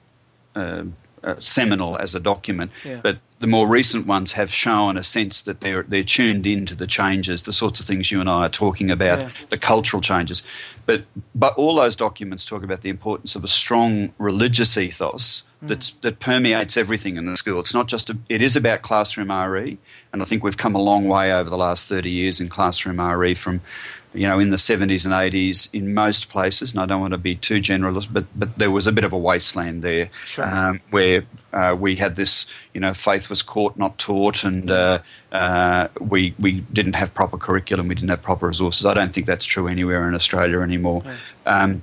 uh, uh, seminal as a document. Yeah. But the more recent ones have shown a sense that they're they're tuned into the changes, the sorts of things you and I are talking about, yeah. the cultural changes. But but all those documents talk about the importance of a strong religious ethos mm. that's, that permeates everything in the school. It's not just a, it is about classroom R E, and I think we've come a long way over the last thirty years in classroom R E from, you know, in the seventies and eighties in most places, and I don't want to be too generalist, but but there was a bit of a wasteland there sure. um, where uh, we had this, you know, faith was caught, not taught, and uh, uh, we we didn't have proper curriculum, we didn't have proper resources. I don't think that's true anywhere in Australia anymore. Yeah. Um,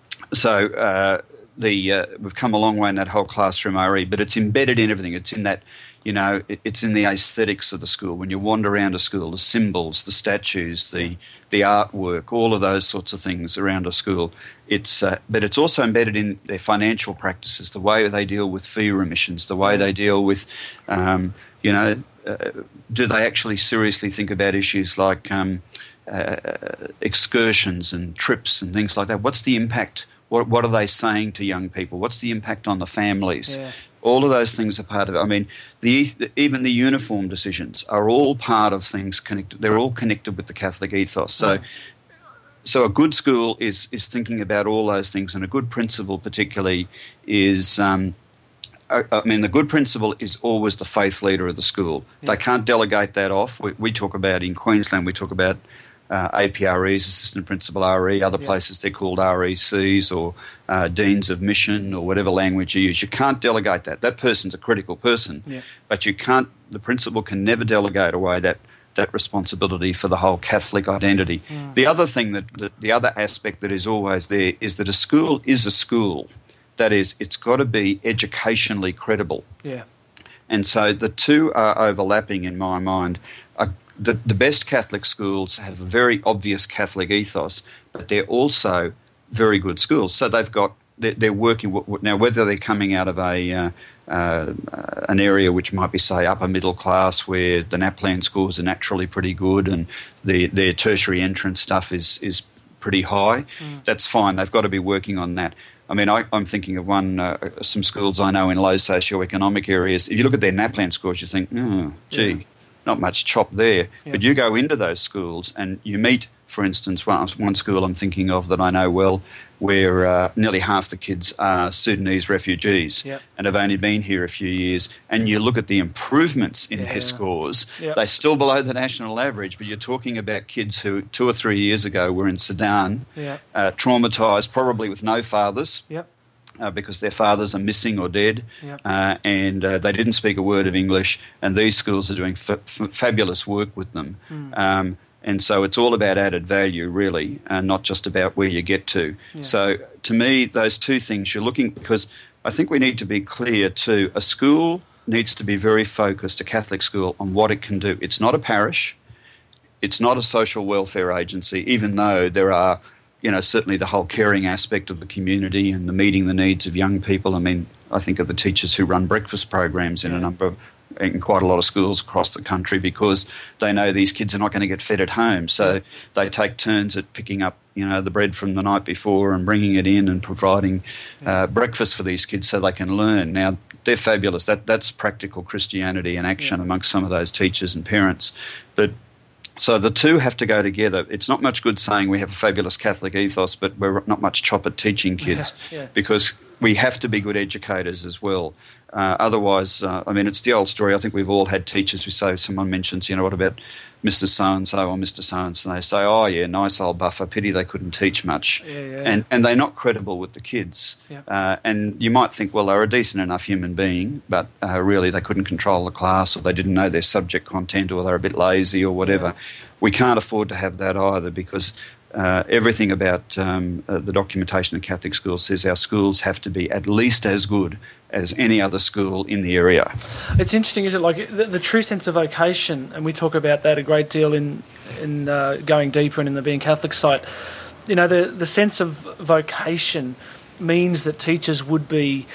so uh, the uh, we've come a long way in that whole classroom R E, but it's embedded in everything. It's in that. You know, it's in the aesthetics of the school. When you wander around a school, the symbols, the statues, the the artwork, all of those sorts of things around a school. It's uh, but it's also embedded in their financial practices, the way they deal with fee remissions, the way they deal with, um, you know, uh, do they actually seriously think about issues like um, uh, excursions and trips and things like that? What's the impact? What what are they saying to young people? What's the impact on the families? Yeah. All of those things are part of it. I mean, the, even the uniform decisions are all part of things connected. They're all connected with the Catholic ethos. So, so a good school is is thinking about all those things, and a good principal, particularly, is. Um, I, I mean, the good principal is always the faith leader of the school. Yeah. They can't delegate that off. We, we talk about in Queensland. We talk about. Uh, A P R Es, Assistant Principal R E, other yeah. places they're called R E Cs or uh, Deans of Mission or whatever language you use. You can't delegate that. That person's a critical person, yeah. but you can't. The principal can never delegate away that, that responsibility for the whole Catholic identity. Mm. The other thing, that, that the other aspect that is always there is that a school is a school. That is, it's got to be educationally credible. Yeah. And so the two are overlapping in my mind. A The, the best Catholic schools have a very obvious Catholic ethos, but they're also very good schools. So they've got they're, they're working now. Whether they're coming out of a uh, uh, an area which might be, say, upper middle class, where the NAPLAN scores are naturally pretty good, and the, their tertiary entrance stuff is is pretty high. Mm. That's fine. They've got to be working on that. I mean, I, I'm thinking of one, uh, some schools I know in low socioeconomic areas. If you look at their NAPLAN scores, you think, oh, gee. Yeah. Not much chop there, yeah. but you go into those schools and you meet, for instance, one, one school I'm thinking of that I know well, where uh, nearly half the kids are Sudanese refugees yeah. and have only been here a few years, and you look at the improvements in yeah. their scores, yeah. they're still below the national average, but you're talking about kids who two or three years ago were in Sudan, yeah. uh, traumatised, probably with no fathers. Yep. Uh, because their fathers are missing or dead, yep. uh, and uh, they didn't speak a word of English, and these schools are doing f- f- fabulous work with them. Mm. Um, and so it's all about added value, really, and not just about where you get to. Yeah. So to me, those two things you're looking, because I think we need to be clear too, a school needs to be very focused, a Catholic school, on what it can do. It's not a parish. It's not a social welfare agency, even though there are you know, certainly the whole caring aspect of the community and the meeting the needs of young people. I mean, I think of the teachers who run breakfast programs in yeah. a number of, in quite a lot of schools across the country, because they know these kids are not going to get fed at home. So yeah. they take turns at picking up, you know, the bread from the night before and bringing it in and providing yeah. uh, breakfast for these kids so they can learn. Now, they're fabulous. That That's practical Christianity in action yeah. amongst some of those teachers and parents. But so the two have to go together. It's not much good saying we have a fabulous Catholic ethos, but we're not much chop at teaching kids yeah, yeah. because we have to be good educators as well. Uh, otherwise, uh, I mean, it's the old story. I think we've all had teachers who say, someone mentions, you know, what about Missus So-and-so or Mister So-and-so? And they say, oh, yeah, nice old buffer, pity they couldn't teach much. Yeah, yeah. And and they're not credible with the kids. Yeah. Uh, and you might think, well, they're a decent enough human being, but uh, really they couldn't control the class, or they didn't know their subject content, or they're a bit lazy or whatever. Yeah. We can't afford to have that either, because uh, everything about um, uh, the documentation of Catholic schools says our schools have to be at least as good as any other school in the area. It's interesting, isn't it? Like the, the true sense of vocation, and we talk about that a great deal in in uh, going deeper and in the Being Catholic site. You know, the the sense of vocation means that teachers would be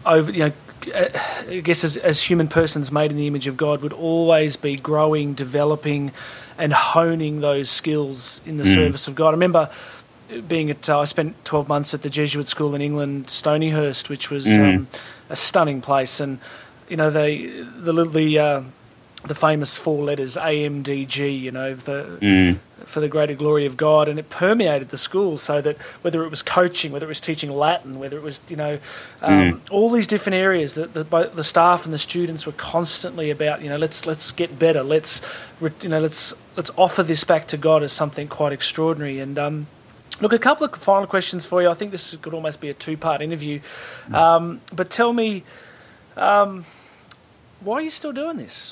over, you know, I guess as, as human persons made in the image of God, would always be growing, developing, and honing those skills in the mm. service of God. I remember being at, uh, I spent twelve months at the Jesuit school in England, Stonyhurst, which was mm. um, a stunning place, and you know they the the uh, the famous four letters A M D G, you know, the mm. for the greater glory of God, and it permeated the school, so that whether it was coaching, whether it was teaching Latin, whether it was, you know, um, mm. all these different areas that the, both the staff and the students were constantly about, you know, let's let's get better, let's you know let's let's offer this back to God as something quite extraordinary. And um, look, a couple of final questions for you. I think this could almost be a two-part interview, um, but tell me, um, why are you still doing this?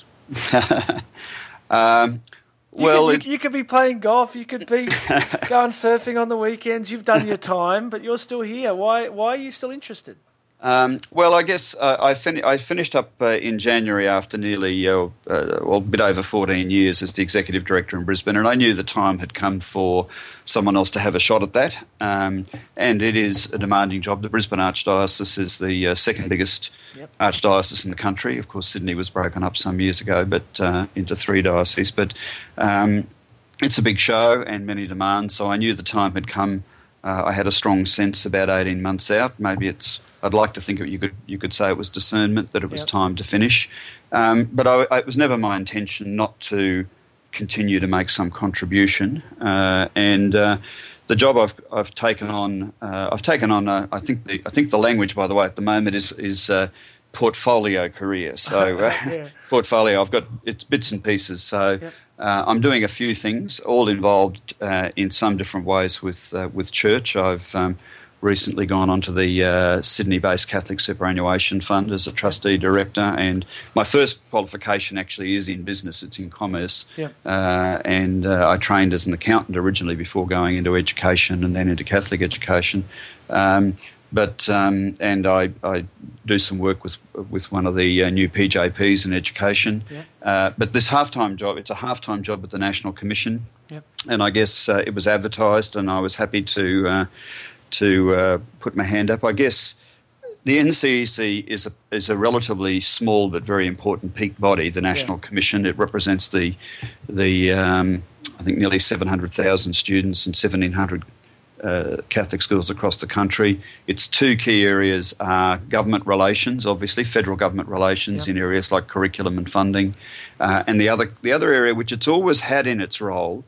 um, you well, could, you, you could be playing golf. You could be going surfing on the weekends. You've done your time, but you're still here. Why? Why are you still interested? Um, well, I guess uh, I, fin- I finished up uh, in January after nearly, uh, uh, well, a bit over fourteen years as the executive director in Brisbane, and I knew the time had come for someone else to have a shot at that. Um, and it is a demanding job. The Brisbane Archdiocese is the uh, second biggest yep. archdiocese in the country. Of course, Sydney was broken up some years ago, but uh, into three dioceses. But um, it's a big show and many demands, so I knew the time had come. Uh, I had a strong sense about eighteen months out. Maybe it's I'd like to think you could you could say it was discernment that it was yep. time to finish, um, but I, I, it was never my intention not to continue to make some contribution. Uh, and uh, the job I've I've taken on uh, I've taken on uh, I think the I think the language, by the way, at the moment is is uh, portfolio career. So uh, yeah. portfolio. I've got it's bits and pieces. So. Yep. Uh, I'm doing a few things, all involved uh, in some different ways with uh, with church. I've um, recently gone on to the uh, Sydney-based Catholic Superannuation Fund as a trustee director, and my first qualification actually is in business. It's in commerce, yeah. uh, and uh, I trained as an accountant originally before going into education and then into Catholic education. Um, But um, and I, I do some work with with one of the uh, new P J Ps in education. Yeah. Uh, but this half-time job, it's a half-time job at the National Commission, yep. and I guess uh, it was advertised, and I was happy to uh, to uh, put my hand up. I guess the N C E C is a is a relatively small but very important peak body. The National yeah. Commission, it represents the the um, I think nearly seven hundred thousand students and seventeen hundred. Uh, Catholic schools across the country. Its two key areas are government relations, obviously federal government relations yep. in areas like curriculum and funding, uh, and the other the other area which it's always had in its role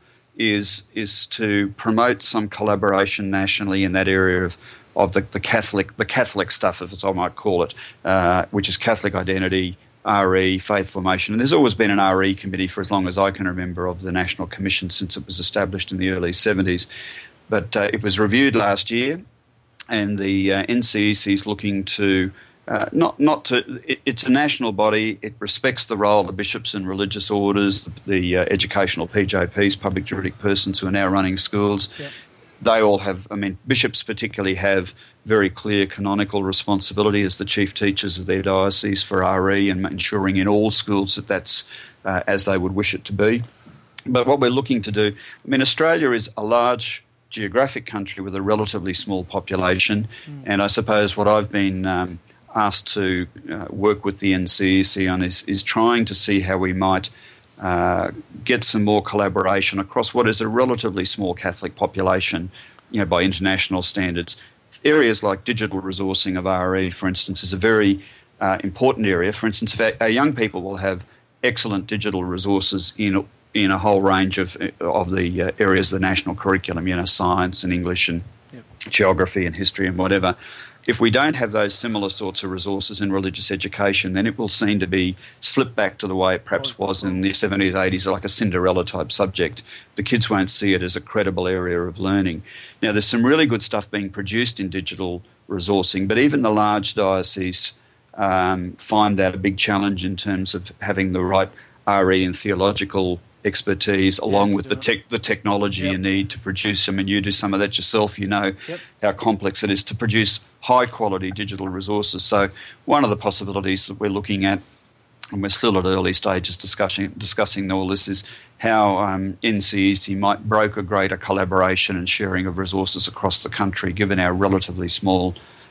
is is to promote some collaboration nationally in that area of of the, the Catholic the Catholic stuff, as I might call it, uh, which is Catholic identity, R E, faith formation. And there's always been an R E committee for as long as I can remember of the National Commission since it was established in the early seventies. But uh, it was reviewed last year, and the uh, N C E C is looking to uh, not not to. It, it's a national body. It respects the role of bishops and religious orders, the, the uh, educational P J Ps, public juridic persons who are now running schools. Yeah. They all have. I mean, bishops particularly have very clear canonical responsibility as the chief teachers of their diocese for R E and ensuring in all schools that that's uh, as they would wish it to be. But what we're looking to do, I mean, Australia is a large geographic country with a relatively small population, mm. and I suppose what I've been um, asked to uh, work with the N C E C on is, is trying to see how we might uh, get some more collaboration across what is a relatively small Catholic population, you know, by international standards. Areas like digital resourcing of R E, for instance, is a very uh, important area. For instance, if our, our young people will have excellent digital resources in in a whole range of of the uh, areas of the national curriculum, you know, science and English and yep. geography and history and whatever. If we don't have those similar sorts of resources in religious education, then it will seem to be slipped back to the way it perhaps was in the seventies, eighties, like a Cinderella-type subject. The kids won't see it as a credible area of learning. Now, there's some really good stuff being produced in digital resourcing, but even the large dioceses um, find that a big challenge in terms of having the right R E and theological expertise along yeah, with the tech, the technology yep. you need to produce them, and you do some of that yourself. You know yep. how complex it is to produce high quality digital resources. So one of the possibilities that we're looking at, and we're still at early stages discussing discussing all this, is how um, N C E C might broker greater collaboration and sharing of resources across the country, given our relatively small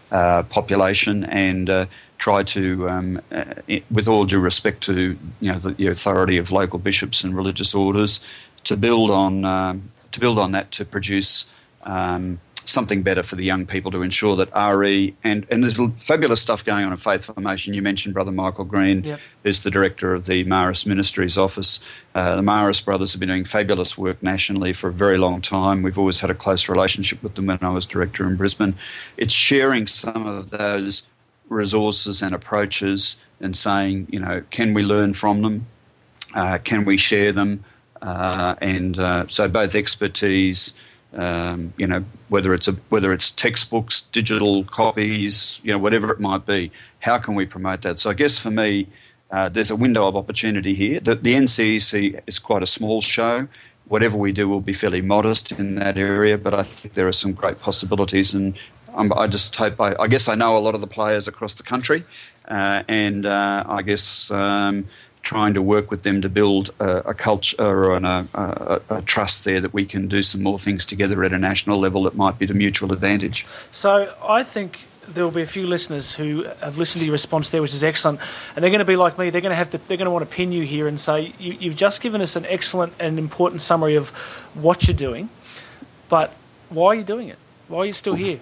uh, population and uh, try to, um, uh, it, with all due respect to you know the, the authority of local bishops and religious orders, to build on um, to build on that to produce um, something better for the young people, to ensure that R E and and there's fabulous stuff going on in faith formation. You mentioned Brother Michael Green, yep. who's the director of the Maris Ministries office. Uh, the Maris brothers have been doing fabulous work nationally for a very long time. We've always had a close relationship with them when I was director in Brisbane. It's sharing some of those resources and approaches and saying, you know, can we learn from them? Uh, can we share them? Uh, and uh, so both expertise, um, you know, whether it's a, whether it's textbooks, digital copies, you know, whatever it might be, how can we promote that? So I guess for me, uh, there's a window of opportunity here. The, the N C E C is quite a small show. Whatever we do will be fairly modest in that area, but I think there are some great possibilities, and um, I just hope I, I guess I know a lot of the players across the country, uh, and uh, I guess um, trying to work with them to build a, a culture and a, a, a trust there that we can do some more things together at a national level that might be to mutual advantage. So I think there will be a few listeners who have listened to your response there, which is excellent, and they're going to be like me. They're going to have to. They're going to want to pin you here and say you, you've just given us an excellent and important summary of what you're doing, but why are you doing it? Why are you still here?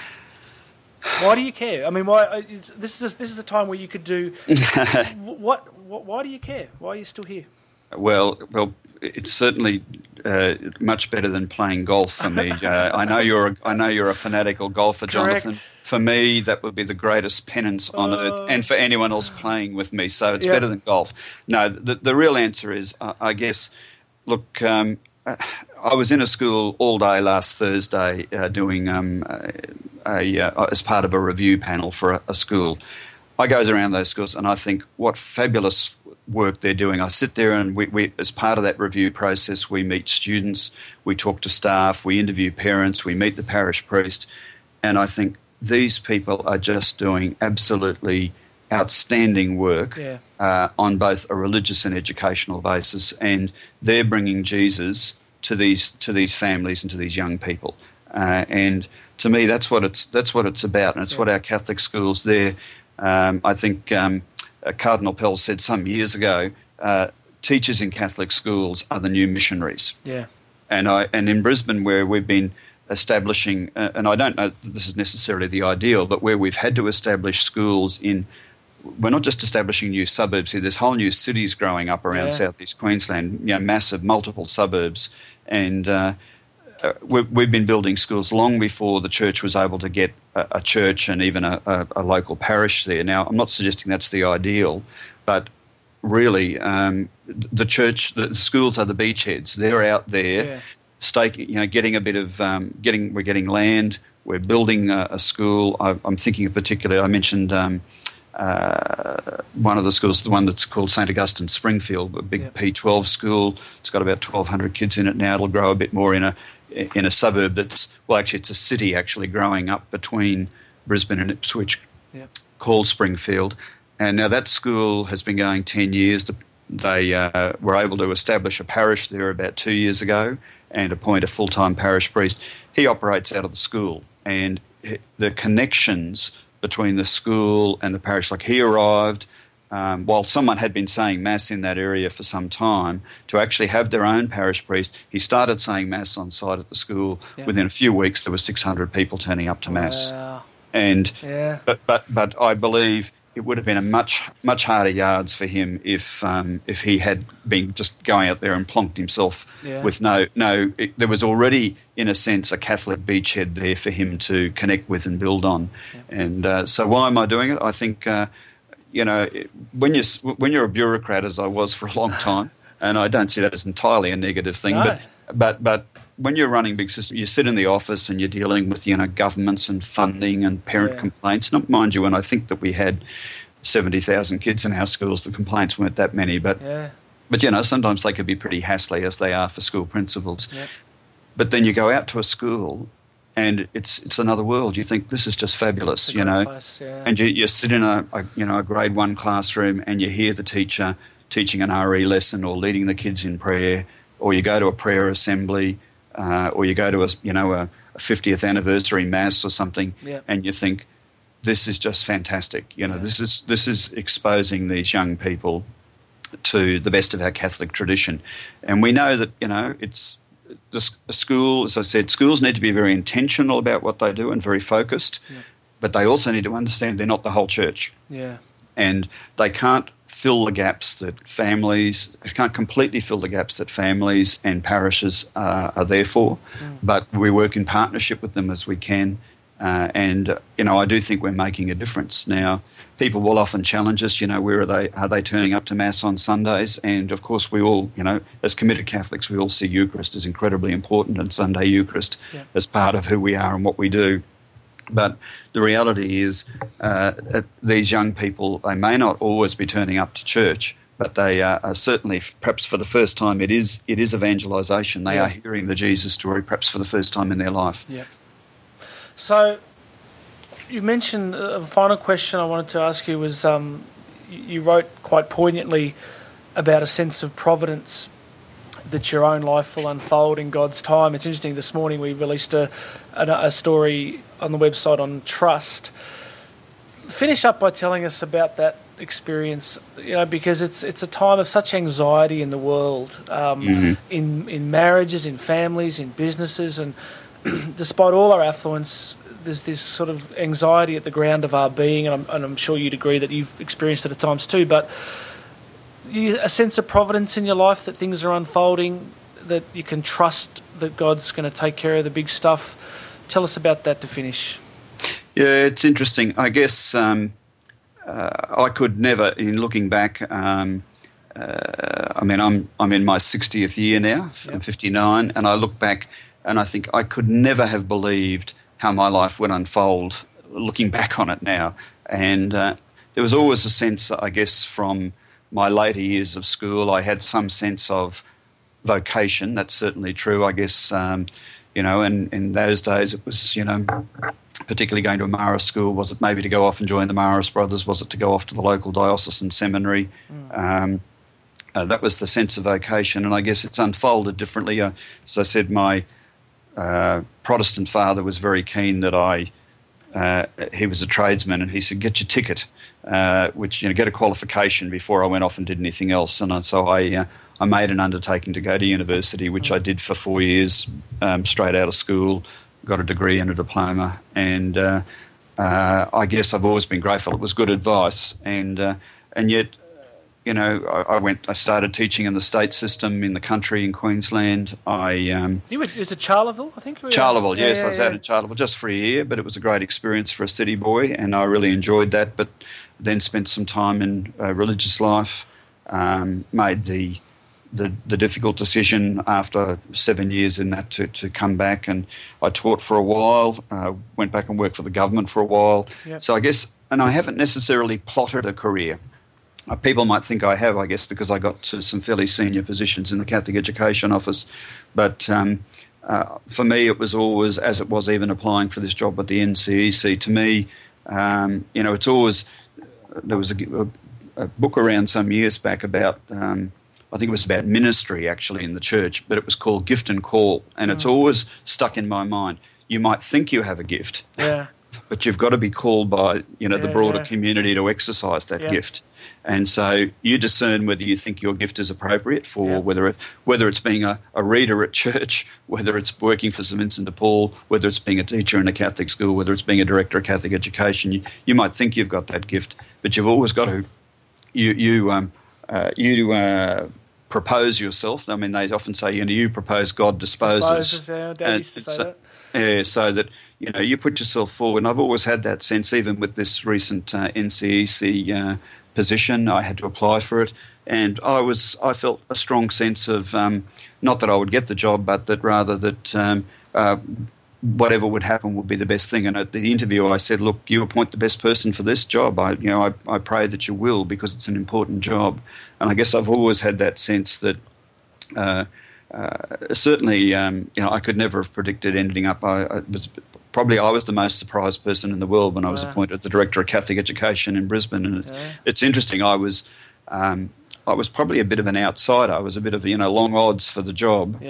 Why do you care? I mean, why? This is a, this is a time where you could do what, what? Why do you care? Why are you still here? Well, well, it's certainly uh, much better than playing golf for me. Uh, I know you're a, I know you're a fanatical golfer, Correct. Jonathan. For me, that would be the greatest penance on uh, earth, and for anyone else playing with me. So it's yeah. better than golf. No, the the real answer is, uh, I guess. Look, um, I was in a school all day last Thursday uh, doing um, a, a uh, as part of a review panel for a, a school. I goes around those schools and I think what fabulous work they're doing. I sit there and we, we, as part of that review process, we meet students, we talk to staff, we interview parents, we meet the parish priest, and I think these people are just doing absolutely outstanding work yeah. uh, on both a religious and educational basis, and they're bringing Jesus to these to these families and to these young people. Uh, and to me, that's what it's that's what it's about, and it's yeah. what our Catholic schools there. Um, I think um, uh, Cardinal Pell said some years ago, uh, teachers in Catholic schools are the new missionaries. Yeah. And I and in Brisbane, where we've been establishing, uh, and I don't know that this is necessarily the ideal, but where we've had to establish schools in, we're not just establishing new suburbs here. There's whole new cities growing up around yeah. southeast Queensland, you know, massive, multiple suburbs, and uh, uh, we've, we've been building schools long before the church was able to get a, a church and even a, a, a local parish there. Now, I'm not suggesting that's the ideal, but really, um, the church, the schools are the beachheads. They're out there, Yeah. staking, you know, getting a bit of, um, getting, we're getting land. We're building a, a school. I, I'm thinking of particularly, I mentioned um, uh, one of the schools, the one that's called Saint Augustine Springfield, a big Yep. P twelve school. It's got about twelve hundred kids in it now. It'll grow a bit more in a in a suburb that's, well, actually it's a city actually growing up between Brisbane and Ipswich Yep. called Springfield. And now that school has been going ten years. They uh, were able to establish a parish there about two years ago and appoint a full-time parish priest. He operates out of the school, and the connections between the school and the parish, like he arrived um, while someone had been saying Mass in that area for some time, to actually have their own parish priest. He started saying Mass on site at the school. Yeah. Within a few weeks, there were six hundred people turning up to Mass. Wow. And Yeah. but but but I believe it would have been a much much harder yards for him if um, if he had been just going out there and plonked himself Yeah. with no no. It, there was already, in a sense, a Catholic beachhead there for him to connect with and build on. Yeah. And uh, so, why am I doing it? I think uh, you know when you when you're a bureaucrat, as I was for a long time, and I don't see that as entirely a negative thing, No. but but but. When you're running big systems, you sit in the office and you're dealing with, you know, governments and funding and parent Yeah. complaints. Not mind you, and I think that we had seventy thousand kids in our schools. The complaints weren't that many, but Yeah. but you know, sometimes they could be pretty hassly, as they are for school principals. Yep. But then you go out to a school, and it's it's another world. You think this is just fabulous, It's a you great know. place, yeah. And you, you sit in a, a you know a grade one classroom, and you hear the teacher teaching an R E lesson or leading the kids in prayer, or you go to a prayer assembly. Uh, or you go to a you know a, a fiftieth anniversary mass or something, Yep. and you think this is just fantastic. You know, Yeah. this is this is exposing these young people to the best of our Catholic tradition, and we know that you know it's the s- school. As I said, schools need to be very intentional about what they do and very focused, Yeah. but they also need to understand they're not the whole church, Yeah. and they can't fill the gaps that families they can't completely fill the gaps that families and parishes uh, are there for, Mm. but we work in partnership with them as we can. Uh, and, uh, you know, I do think we're making a difference. Now, people will often challenge us, you know, where are they, are they turning up to Mass on Sundays? And, of course, we all, you know, as committed Catholics, we all see Eucharist as incredibly important and Sunday Eucharist Yeah. as part of who we are and what we do. But the reality is uh, that these young people, they may not always be turning up to church, but they uh, are certainly, perhaps for the first time, it is it is evangelisation. They Yeah. are hearing the Jesus story, perhaps for the first time in their life. Yeah. So, you mentioned uh, a final question I wanted to ask you was um, you you wrote quite poignantly about a sense of providence that your own life will unfold in God's time. It's interesting, this morning we released a, a, a story on the website on trust. Finish up by telling us about that experience, you know, because it's it's a time of such anxiety in the world, um, Mhm. in in marriages, in families, in businesses, and despite all our affluence, there's this sort of anxiety at the ground of our being, and I'm, and I'm sure you'd agree that you've experienced it at times too, but you, a sense of providence in your life that things are unfolding, that you can trust that God's going to take care of the big stuff. Tell us about that to finish. Yeah, it's interesting. I guess um, uh, I could never, in looking back, um, uh, I mean, I'm I'm in my sixtieth year now. I'm Yep. fifty-nine, and I look back and I think I could never have believed how my life would unfold looking back on it now. And uh, there was always a sense, I guess, from my later years of school, I had some sense of vocation. That's certainly true, I guess. Um, you know, and in those days it was, you know, particularly going to a Marist school. Was it maybe to go off and join the Marist Brothers? Was it to go off to the local diocesan seminary? Mm. Um, uh, that was the sense of vocation, and I guess it's unfolded differently. Uh, as I said, my uh, Protestant father was very keen that I, uh, he was a tradesman, and he said, get your ticket, uh, which, you know, get a qualification before I went off and did anything else. And so I, uh, I made an undertaking to go to university, which I did for four years, um, straight out of school, got a degree and a diploma, and uh, uh, I guess I've always been grateful. It was good advice, and uh, and yet, you know, I, I went. I started teaching in the state system in the country in Queensland. I um, You were, was it Charleville, I think? Charleville, Yeah, yes, yeah, I was yeah. out in Charleville just for a year, but it was a great experience for a city boy, and I really enjoyed that. But then spent some time in uh, religious life, um, made the The, the difficult decision after seven years in that to, to come back, and I taught for a while, uh, went back and worked for the government for a while. Yep. So I guess, and I haven't necessarily plotted a career. Uh, people might think I have, I guess, because I got to some fairly senior positions in the Catholic Education Office. But um, uh, for me, it was always, as it was even applying for this job at the N C E C, to me, um, you know, it's always, there was a, a, a book around some years back about, um, I think it was about ministry actually in the church, but it was called Gift and Call, and it's always stuck in my mind. You might think you have a gift, Yeah. but you've got to be called by, you know, Yeah, the broader yeah. community to exercise that Yeah. gift. And so you discern whether you think your gift is appropriate for Yeah. whether it, whether it's being a, a reader at church, whether it's working for Saint Vincent de Paul, whether it's being a teacher in a Catholic school, whether it's being a director of Catholic education. You, you might think you've got that gift, but you've always got to you you um uh, you uh, propose yourself. I mean, they often say, you know, you propose, God disposes. Disposes, yeah, Dad And used to it's, say uh, that. Yeah, so that, you know, you put yourself forward. And I've always had that sense, even with this recent uh, N C E C uh, position, I had to apply for it. And I was, I felt a strong sense of, um, not that I would get the job, but that rather that um, uh, whatever would happen would be the best thing. And at the interview, I said, look, you appoint the best person for this job. I, you know, I, I pray that you will, because it's an important job. And I guess I've always had that sense that uh, uh, certainly, um, you know, I could never have predicted ending up. I, I was probably I was the most surprised person in the world when I was Wow. appointed the director of Catholic Education in Brisbane. And it, Yeah. it's interesting. I was um, I was probably a bit of an outsider. I was a bit of, you know, long odds for the job. Yeah.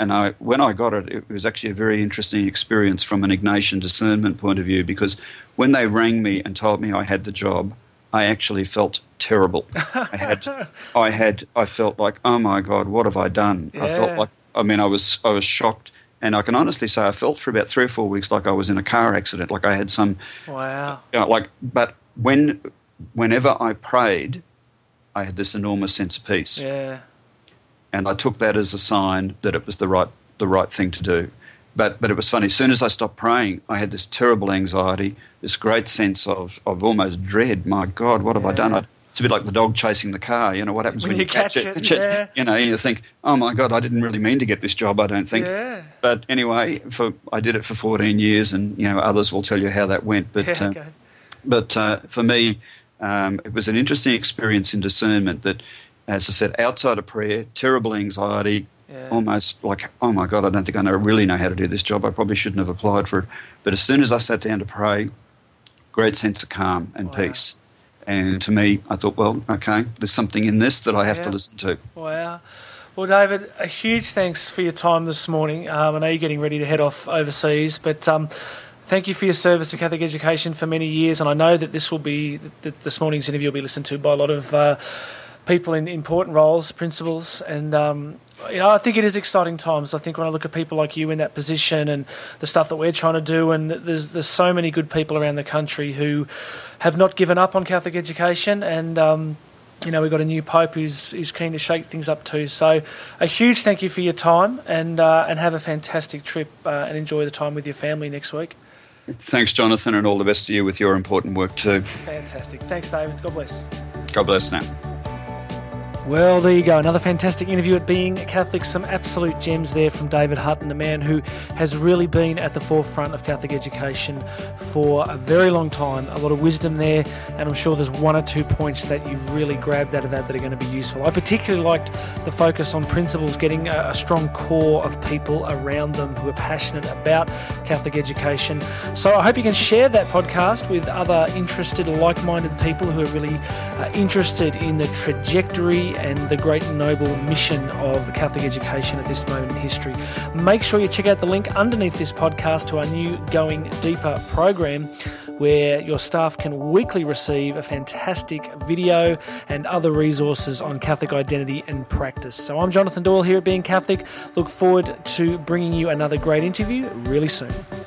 and I, when I got it, it was actually a very interesting experience from an Ignatian discernment point of view, because when they rang me and told me I had the job, I actually felt terrible. I had, I had, I felt like, oh my God, what have I done? Yeah. I felt like, I mean, I was, I was shocked, and I can honestly say I felt for about three or four weeks like I was in a car accident, like I had some, wow, you know, like. But when, whenever I prayed, I had this enormous sense of peace, yeah, and I took that as a sign that it was the right, the right thing to do. But but it was funny. As soon as I stopped praying, I had this terrible anxiety, this great sense of, of almost dread. My God, what have yeah. I done? I, it's a bit like the dog chasing the car. You know, what happens when, when, you catch, catch it? it yeah. You know, you think, oh my God, I didn't really mean to get this job, I don't think. Yeah. But anyway, for I did it for fourteen years, and, you know, others will tell you how that went. But, yeah, okay. uh, but uh, for me, um, it was an interesting experience in discernment that, as I said, outside of prayer, terrible anxiety, yeah. almost like, oh my God, I don't think I know, really know how to do this job. I probably shouldn't have applied for it. But as soon as I sat down to pray, great sense of calm and wow. peace. And to me, I thought, well, okay, there's something in this that I have yeah. to listen to. Wow. Well, David, a huge thanks for your time this morning. Um, I know you're getting ready to head off overseas, but um, thank you for your service to Catholic education for many years. And I know that this will be, that this morning's interview will be listened to by a lot of uh, people in important roles, principals, and um, you know, I think it is exciting times. I think when I look at people like you in that position and the stuff that we're trying to do, and there's there's so many good people around the country who have not given up on Catholic education, and um, you know, we've got a new Pope who's who's keen to shake things up too. So a huge thank you for your time, and uh, and have a fantastic trip uh, and enjoy the time with your family next week. Thanks, Jonathan, and all the best to you with your important work too. Fantastic. Thanks, David. God bless. God bless now. Well, there you go. Another fantastic interview at Being Catholic. Some absolute gems there from David Hutton, a man who has really been at the forefront of Catholic education for a very long time. A lot of wisdom there, and I'm sure there's one or two points that you've really grabbed out of that that are going to be useful. I particularly liked the focus on principals, getting a, a strong core of people around them who are passionate about Catholic education. So I hope you can share that podcast with other interested, like-minded people who are really uh, interested in the trajectory and the great noble mission of Catholic education at this moment in history. Make sure you check out the link underneath this podcast to our new Going Deeper program, where your staff can weekly receive a fantastic video and other resources on Catholic identity and practice. So I'm Jonathan Doyle here at Being Catholic. Look forward to bringing you another great interview really soon.